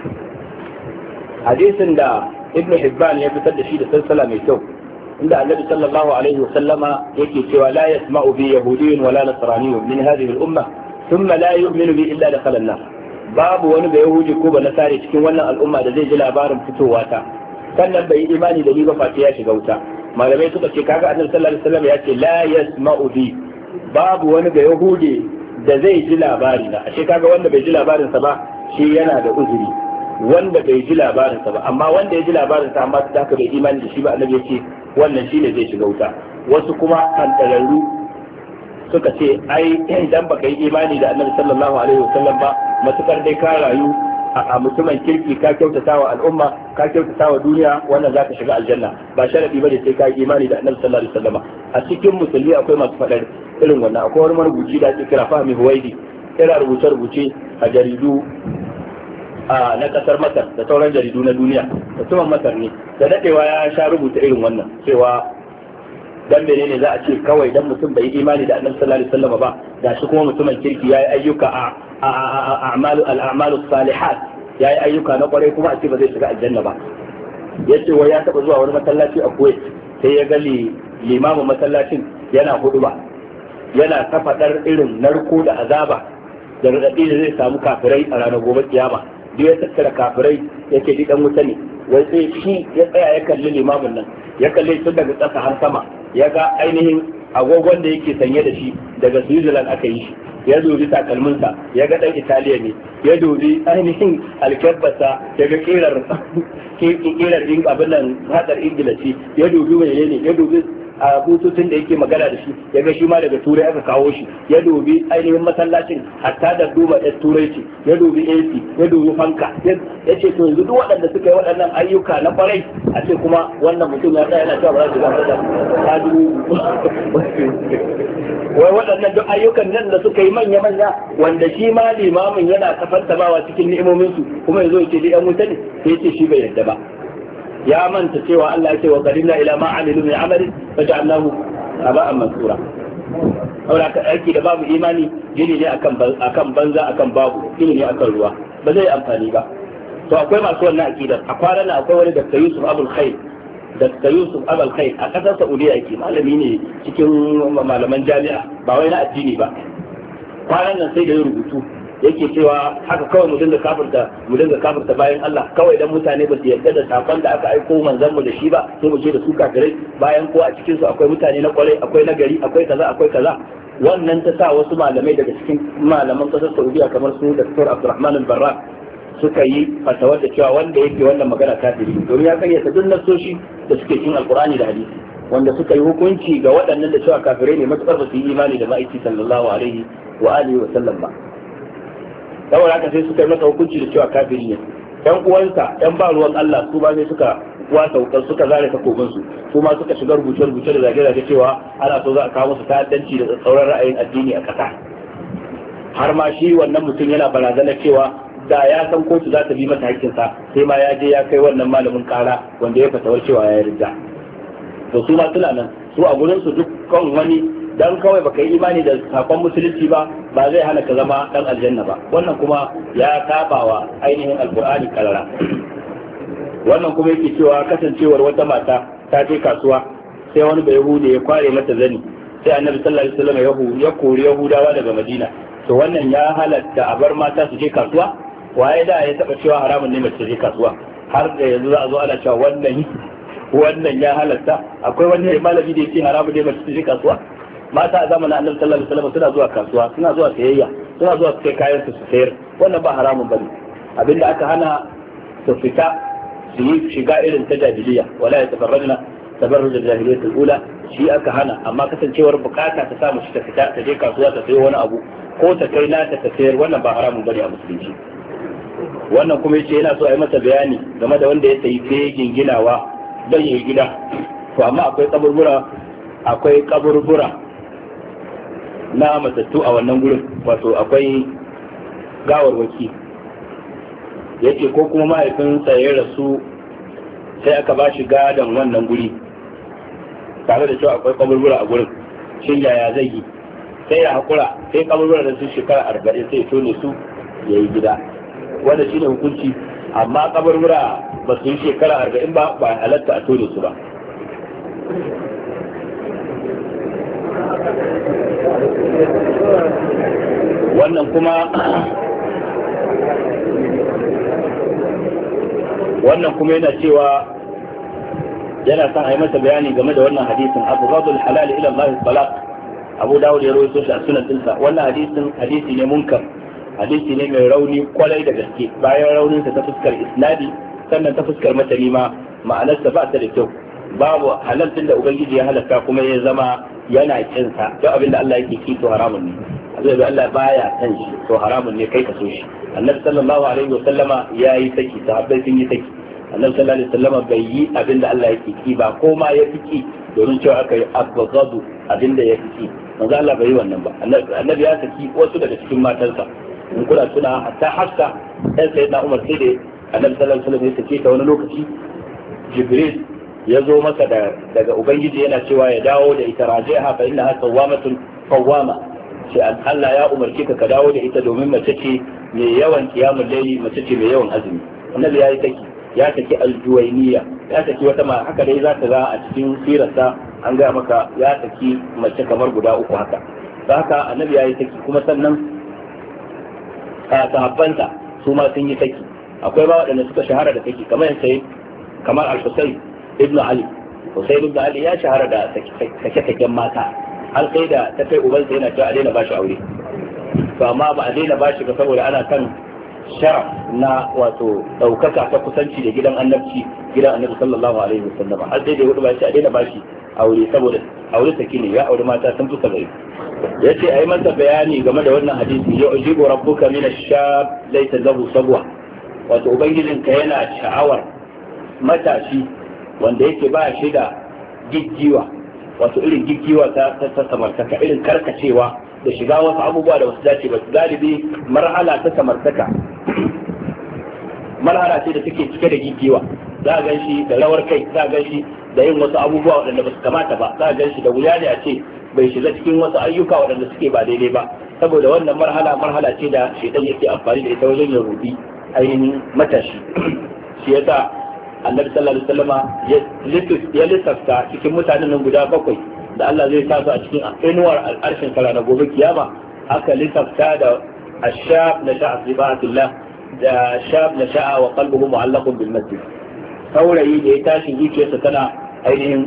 B: Hadisin da Ibn Hibban ya fitar da shi da salsala mai kyau, inda Annabi sallallahu alaihi wasallama yake cewa la yasma'u bi yahudiyyun wala nasraniyyun min hadhihi al-umma thumma la yu'minu bi illa dakhala an-nar. Babu wani da yahudi ko ba nasare cikin wannan al'umma da zai ji labarin fitowa ta sannan bai yi imani da ni ba face ya shiga wuta. Malamai suka ce kaga Annabi sallallahu alaihi wasallam ya ce la yasma'u bi, babu wani da yahudi da zai ji labari na, ashe kaga wanda bai ji labarin sa ba shi yana da uzuri, wanda bai ji labarin sa ba. Amma wanda ya ji labarin sa amma ta haka bai imani da shi ba, Annabi ya ce wannan shine zai shiga wuta. Wasu kuma kantararru suka ce ai idan baka yi imani da Annabi sallallahu alaihi wasallam ba, matukar dai ka rayu a mutumin kirki, ka kyautata wa al'umma, ka kyautata wa duniya, wannan zaka shiga aljanna. Ba sharadi bane sai ka yi imani da Annabi sallallahu alaihi wasallam. A cikin musulmi akwai masu faɗar irin wannan. Akwai wani marubuci da ake kira Fahmi Huwaidi, yana rubuce-rubuce a jaridu na kasar Masar da sauran jaridu na duniya, mutumin Masar ne, da dadewa ya sha rubuta irin wannan cewa dan menene za a ce kawai dan mutum bai yi imani da Annabi sallallahu alaihi wasallam ba, da shi kuma mutumin kirki yayi ayyuka a a'malu al-a'malu salihat, yayi ayyuka na kwarai kuma a ce ba zai shiga aljanna ba. Yace wai ya taba zuwa wani masallaci a Kuwait, sai ya ga limamin masallacin yana huduba, yana ta faɗar irin narko da azaba da radadi da zai samu kafirai a ranar gobe kiyama. Duk ya tattara kafirai yake di dan wuta ne, wai sai shi ya tsaya ya kalli limamin nan, ya kalle tun daga ƙasa har sama, ya ga ainihin agogon da yake sanye da shi daga Switzerland aka yi shi, ya dubi takalminsa ya ga dan Italiya ne, ya dubi ainihin alkabbarsa ya ga kirar kirar din abin nan hadar Ingila ce, ya dubi mai ne, ya dubi a bututun da yake magana da shi, ya ga shi ma daga turai aka kawo shi, ya dubi ainihin masallacin hatta da duba da turai ce, ya dubi A C, ya dubi fanka, ya ce to yanzu duk waɗanda suka yi waɗannan ayyuka na kwarai a ce kuma wannan mutum ya tsaya yana cewa ba za su gama da hadu wai waɗannan duk ayyukan nan da suka yi manya-manya wanda shi ma limamin yana kafantabawa cikin ni'imominsu kuma yanzu ya ce dai yan wuta ne, sai ya ce shi bai yarda ba. Ya manta cewa Allah ya ce wa qadimna ila ma amilu min amalin faj'alnahu aba'an mansura. Saboda ka aiki da babu imani gini ne akan akan banza akan babu, gini ne akan ruwa, ba zai amfani ba. To akwai masu wannan akidar. A kwanan nan akwai wani Dakta Yusuf Abul Khair, Dakta Yusuf Abul Khair a kasar Saudiya yake, malami ne cikin malaman jami'a, ba wai na addini ba. Kwanan nan sai da ya rubutu yake cewa haka kawai mu dinga kafirta mu dinga kafirta bayan Allah, kawai dan mutane ba su yarda da sakon da aka aiko manzon mu da shi ba sai mu ce da su kafirai, bayan ko a cikin su akwai mutane na kwarai, akwai na gari, akwai kaza akwai kaza. Wannan ta sa wasu malamai daga cikin malaman kasar Saudiya kamar su Dr. Abdulrahman al-Barra suka yi fatawar da cewa wanda yake wannan magana kafiri, domin ya kayyata duk nasoshi da suke cikin Alkur'ani da hadisi wanda suka yi hukunci ga waɗannan da cewa kafirai ne matukar ba su yi imani da ma'aiki sallallahu alaihi wa alihi wa sallam ba. Saboda haka sai suka yi masa hukunci da cewa kafiri ne. Yan uwansa yan ba ruwan Allah su ba sai suka wasa wutar suka zare takobin su su ma suka shiga rubuce rubuce da zage zage cewa ana so za a kawo musu ta'addanci da tsauran ra'ayin addini a ƙasa. Har ma shi wannan mutum yana barazana cewa da ya san kotu za ta bi masa hakkinsa sai ma ya je ya kai wannan malamin kara wanda ya fatawar cewa ya yarda. To su ma suna nan su a gurin su dukkan wani dan kawai baka yi imani da sakon musulunci ba ba zai hana ka zama dan aljanna ba, wannan kuma ya tabawa ainihin alqur'ani karara. Wannan kuma yake cewa kasancewar wata mata ta je kasuwa sai wani bai yahudi ya kware mata zani, sai annabi sallallahu alaihi wasallam ya kori yahudawa daga madina. To wannan ya halatta a bar mata su je kasuwa? Waye da ya taba cewa haramun ne mace je kasuwa? Har da yanzu za a zo ana cewa wannan wannan ya halatta. Akwai wani malami da yake haramun ne mace je kasuwa? Mata a zamanin annabi sallallahu alaihi wasallam suna zuwa kasuwa, suna zuwa sayayya, suna zuwa su kai kayan su su sayar. Wannan ba haramun bane. Abinda aka hana su fita su yi shiga irin ta jahiliya, wala ya tabarrajna tabarruj al-jahiliyyah al-ula, shi aka hana, amma kasancewar bukata ta samu shi ta fita ta je kasuwa ta sayo wani abu ko ta kai nata ta sayar, wannan ba haramun bane a musulunci. Wannan kuma yace yana so a yi masa bayani game da wanda ya sayi fegin ginawa don yi gida, to amma akwai kaburbura akwai kaburbura na matattu a wannan gurin, wato akwai gawarwaki. Yake ko kuma mahaifinsa ya rasu sai aka ba shi gadon wannan guri tare da cewa akwai kaburbura a gurin, shin yaya zai yi? Sai ya haƙura sai kaburbura da su shekara arba'in sai tone su ya yi gida, wanda shine hukunci. Amma kaburbura ba su yi shekara arba'in ba ba halatta a tone su ba. Wannan kuma wannan kuma yana cewa yana son a yi masa bayani game da wannan hadisin abu radul halal ila Allah talaq. Abu Dawud ya rawaito shi a sunan dinsa. Wannan hadisin hadisi ne munkar, hadisi ne mai rauni kwarai da gaske, bayan raunin sa ta fuskar isnadi sannan ta fuskar matani ma ma'anarsa ba ta da kyau. Babu halaltin da ubangiji ya halatta kuma ya zama yana kin sa, duk abinda Allah yake ki to haramun ne. Azai da Allah baya san shi to haramun ne kai ka so shi. Annabi sallallahu alaihi wa sallama yayi saki, sahabbai sun yi saki. Annabi sallallahu alaihi wa sallama bai yi abinda Allah yake ki ba, ko ma ya fiki domin cewa aka yi abghadu abinda ya fiki. Manzo Allah bai yi wannan ba. Annabi ya saki wasu daga cikin matansa. In kula suna hatta Hafsa sai sai na Umar sai da Annabi sallallahu alaihi wasallam ya sake ta wani lokaci Jibril ya zo masa da daga ubangiji yana cewa ya dawo da ita raji'a fa innaha sawwamatun qawwama sai Allah ya umarce ka ka dawo da ita domin mace ce mai yawan kiyamul layli mace ce mai yawan azumi annabi ya yi taki ya taki aljuwainiya ya taki wata ma haka dai za ta ga a cikin sirarsa an gaya maka ya taki mace kamar guda uku haka da haka annabi ya yi taki kuma sannan a sahabbansa su ma sun yi taki akwai ba waɗanda suka shahara da taki kamar sai kamar al-Husayn ibn Ali Husayn ibn Ali ya shahara da sake-saken mata har sai da ta kai ubansa yana cewa a daina bashi aure to amma ba a daina bashi ba saboda ana kan sharaf na wato daukaka ta kusanci da gidan annabci gidan annabi sallallahu alaihi wasallam har sai da hudu ba shi a daina bashi aure saboda aure saki ne ya aure mata sun fi sabai yace ayi masa bayani game da wannan hadisi ya ujibu rabbuka min ash-shab laysa lahu sabwa wato ubangijinka yana sha'awar matashi wanda yake ba shi da giggiwa wato irin giggiwa ta ta samartaka irin karkacewa da shiga wasu abubuwa da wasu dace ba su galibi marhala ta samartaka marhala ce da take cike da giggiwa za a ganshi da rawar kai za a ganshi da yin wasu abubuwa waɗanda ba su kamata ba za a ganshi da wuya ne a ce bai shiga cikin wasu ayyuka waɗanda suke ba daidai ba saboda wannan marhala marhala ce da shaitan yake amfani da ita wajen ya rubi ainihin matashi shi yasa annabi sallallahu alaihi wasallama ya lissafta cikin mutanen nan guda bakwai da Allah zai sa su a cikin inuwar al'arshin kala na gobe kiyama aka lissafta da ashab na sha'a sifatillah da shab na sha'a wa qalbuhu mu'allaqun bil masjid saurayi da ya tashi zuciyarsa tana ainihin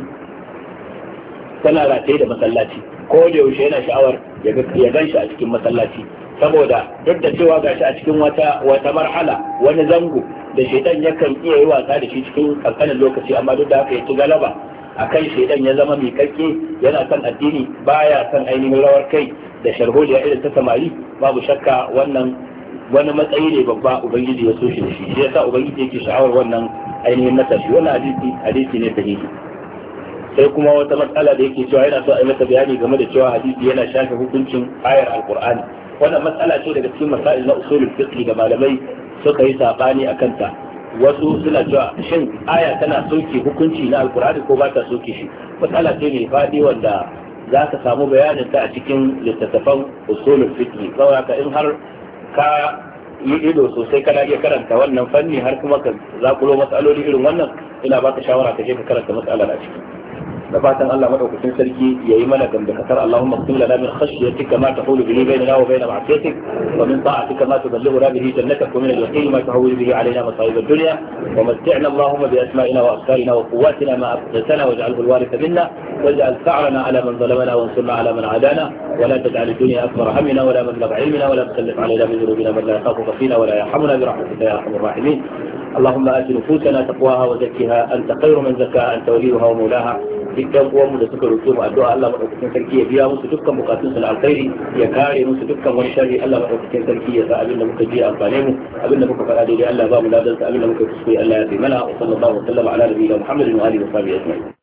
B: tana rataye da masallaci ko da yaushe yana sha'awar ya gan shi a cikin masallaci saboda duk da cewa gashi a cikin wata wata marhala wani zango da shaitan yakan iya yi wasa da shi cikin kankanin lokaci amma duk da haka ya ci galaba a kan shaitan ya zama miƙaƙƙe yana kan addini baya kan ainihin rawar kai da sharholiya irin ta samari babu shakka wannan wani matsayi ne babba ubangiji ya so shi da shi shi yasa ubangiji yake sha'awar wannan ainihin matashi wannan hadisi hadisi ne sahihi sai kuma wata matsala da yake cewa yana so a yi masa bayani game da cewa hadisi yana shafe hukuncin ayar alqur'ani wannan matsala ce daga cikin masail na usulul fiqh da malamai suka yi sabani akan ta wasu suna cewa shin aya tana soke hukunci na alqur'ani ko ba ta soke shi matsala ce mai fadi wanda za ka samu bayanin ta a cikin littattafan usulul fiqh saboda in har ka yi ido sosai kana iya karanta wannan fanni har kuma ka zakulo matsaloli irin wannan ina baka shawara ka je ka karanta matsalar a ciki da fatan Allah madaukakin sarki yayi mana gamdakatar Allahumma qul lana min khashyatika ma tahulu bihi bainana wa bain ma'siyatik wa min ta'atika ma tuballighuna bihi jannatak wa min al-yaqin ma tahulu bihi alayna masa'ib ad-dunya wa mat'na Allahumma bi asma'ina wa absarina wa quwwatina ma abqaytana waj'alhu al-waritha minna waj'al tha'rana ala man zalamana wa ansurna ala man 'adana wa la taj'al ad-dunya akbar hammina wa la mablagha 'ilmina wa la tusallit 'alayna bi dhunubina man la yakhafuka fina wa la yarhamuna bi rahmatika ya arhamar rahimin اللهم آت نفوسنا تقواها وزكها أنت خير من زكاها أنت وليها ومولاها dukkan uwanmu da suka roƙe mu addu'a Allah madaukakin sarki ya biya musu dukkan bukatun su na alkhairi ya kare musu dukkan wani sharri Allah madaukakin sarki ya sa abin da muka ji amfane mu abin da muka faɗa daidai Allah ba mu ladan sa abin da muka kuskure Allah ya taimana wa sallallahu alaihi wa sallam ala nabiyina Muhammadin wa alihi wa sahbihi ajma'in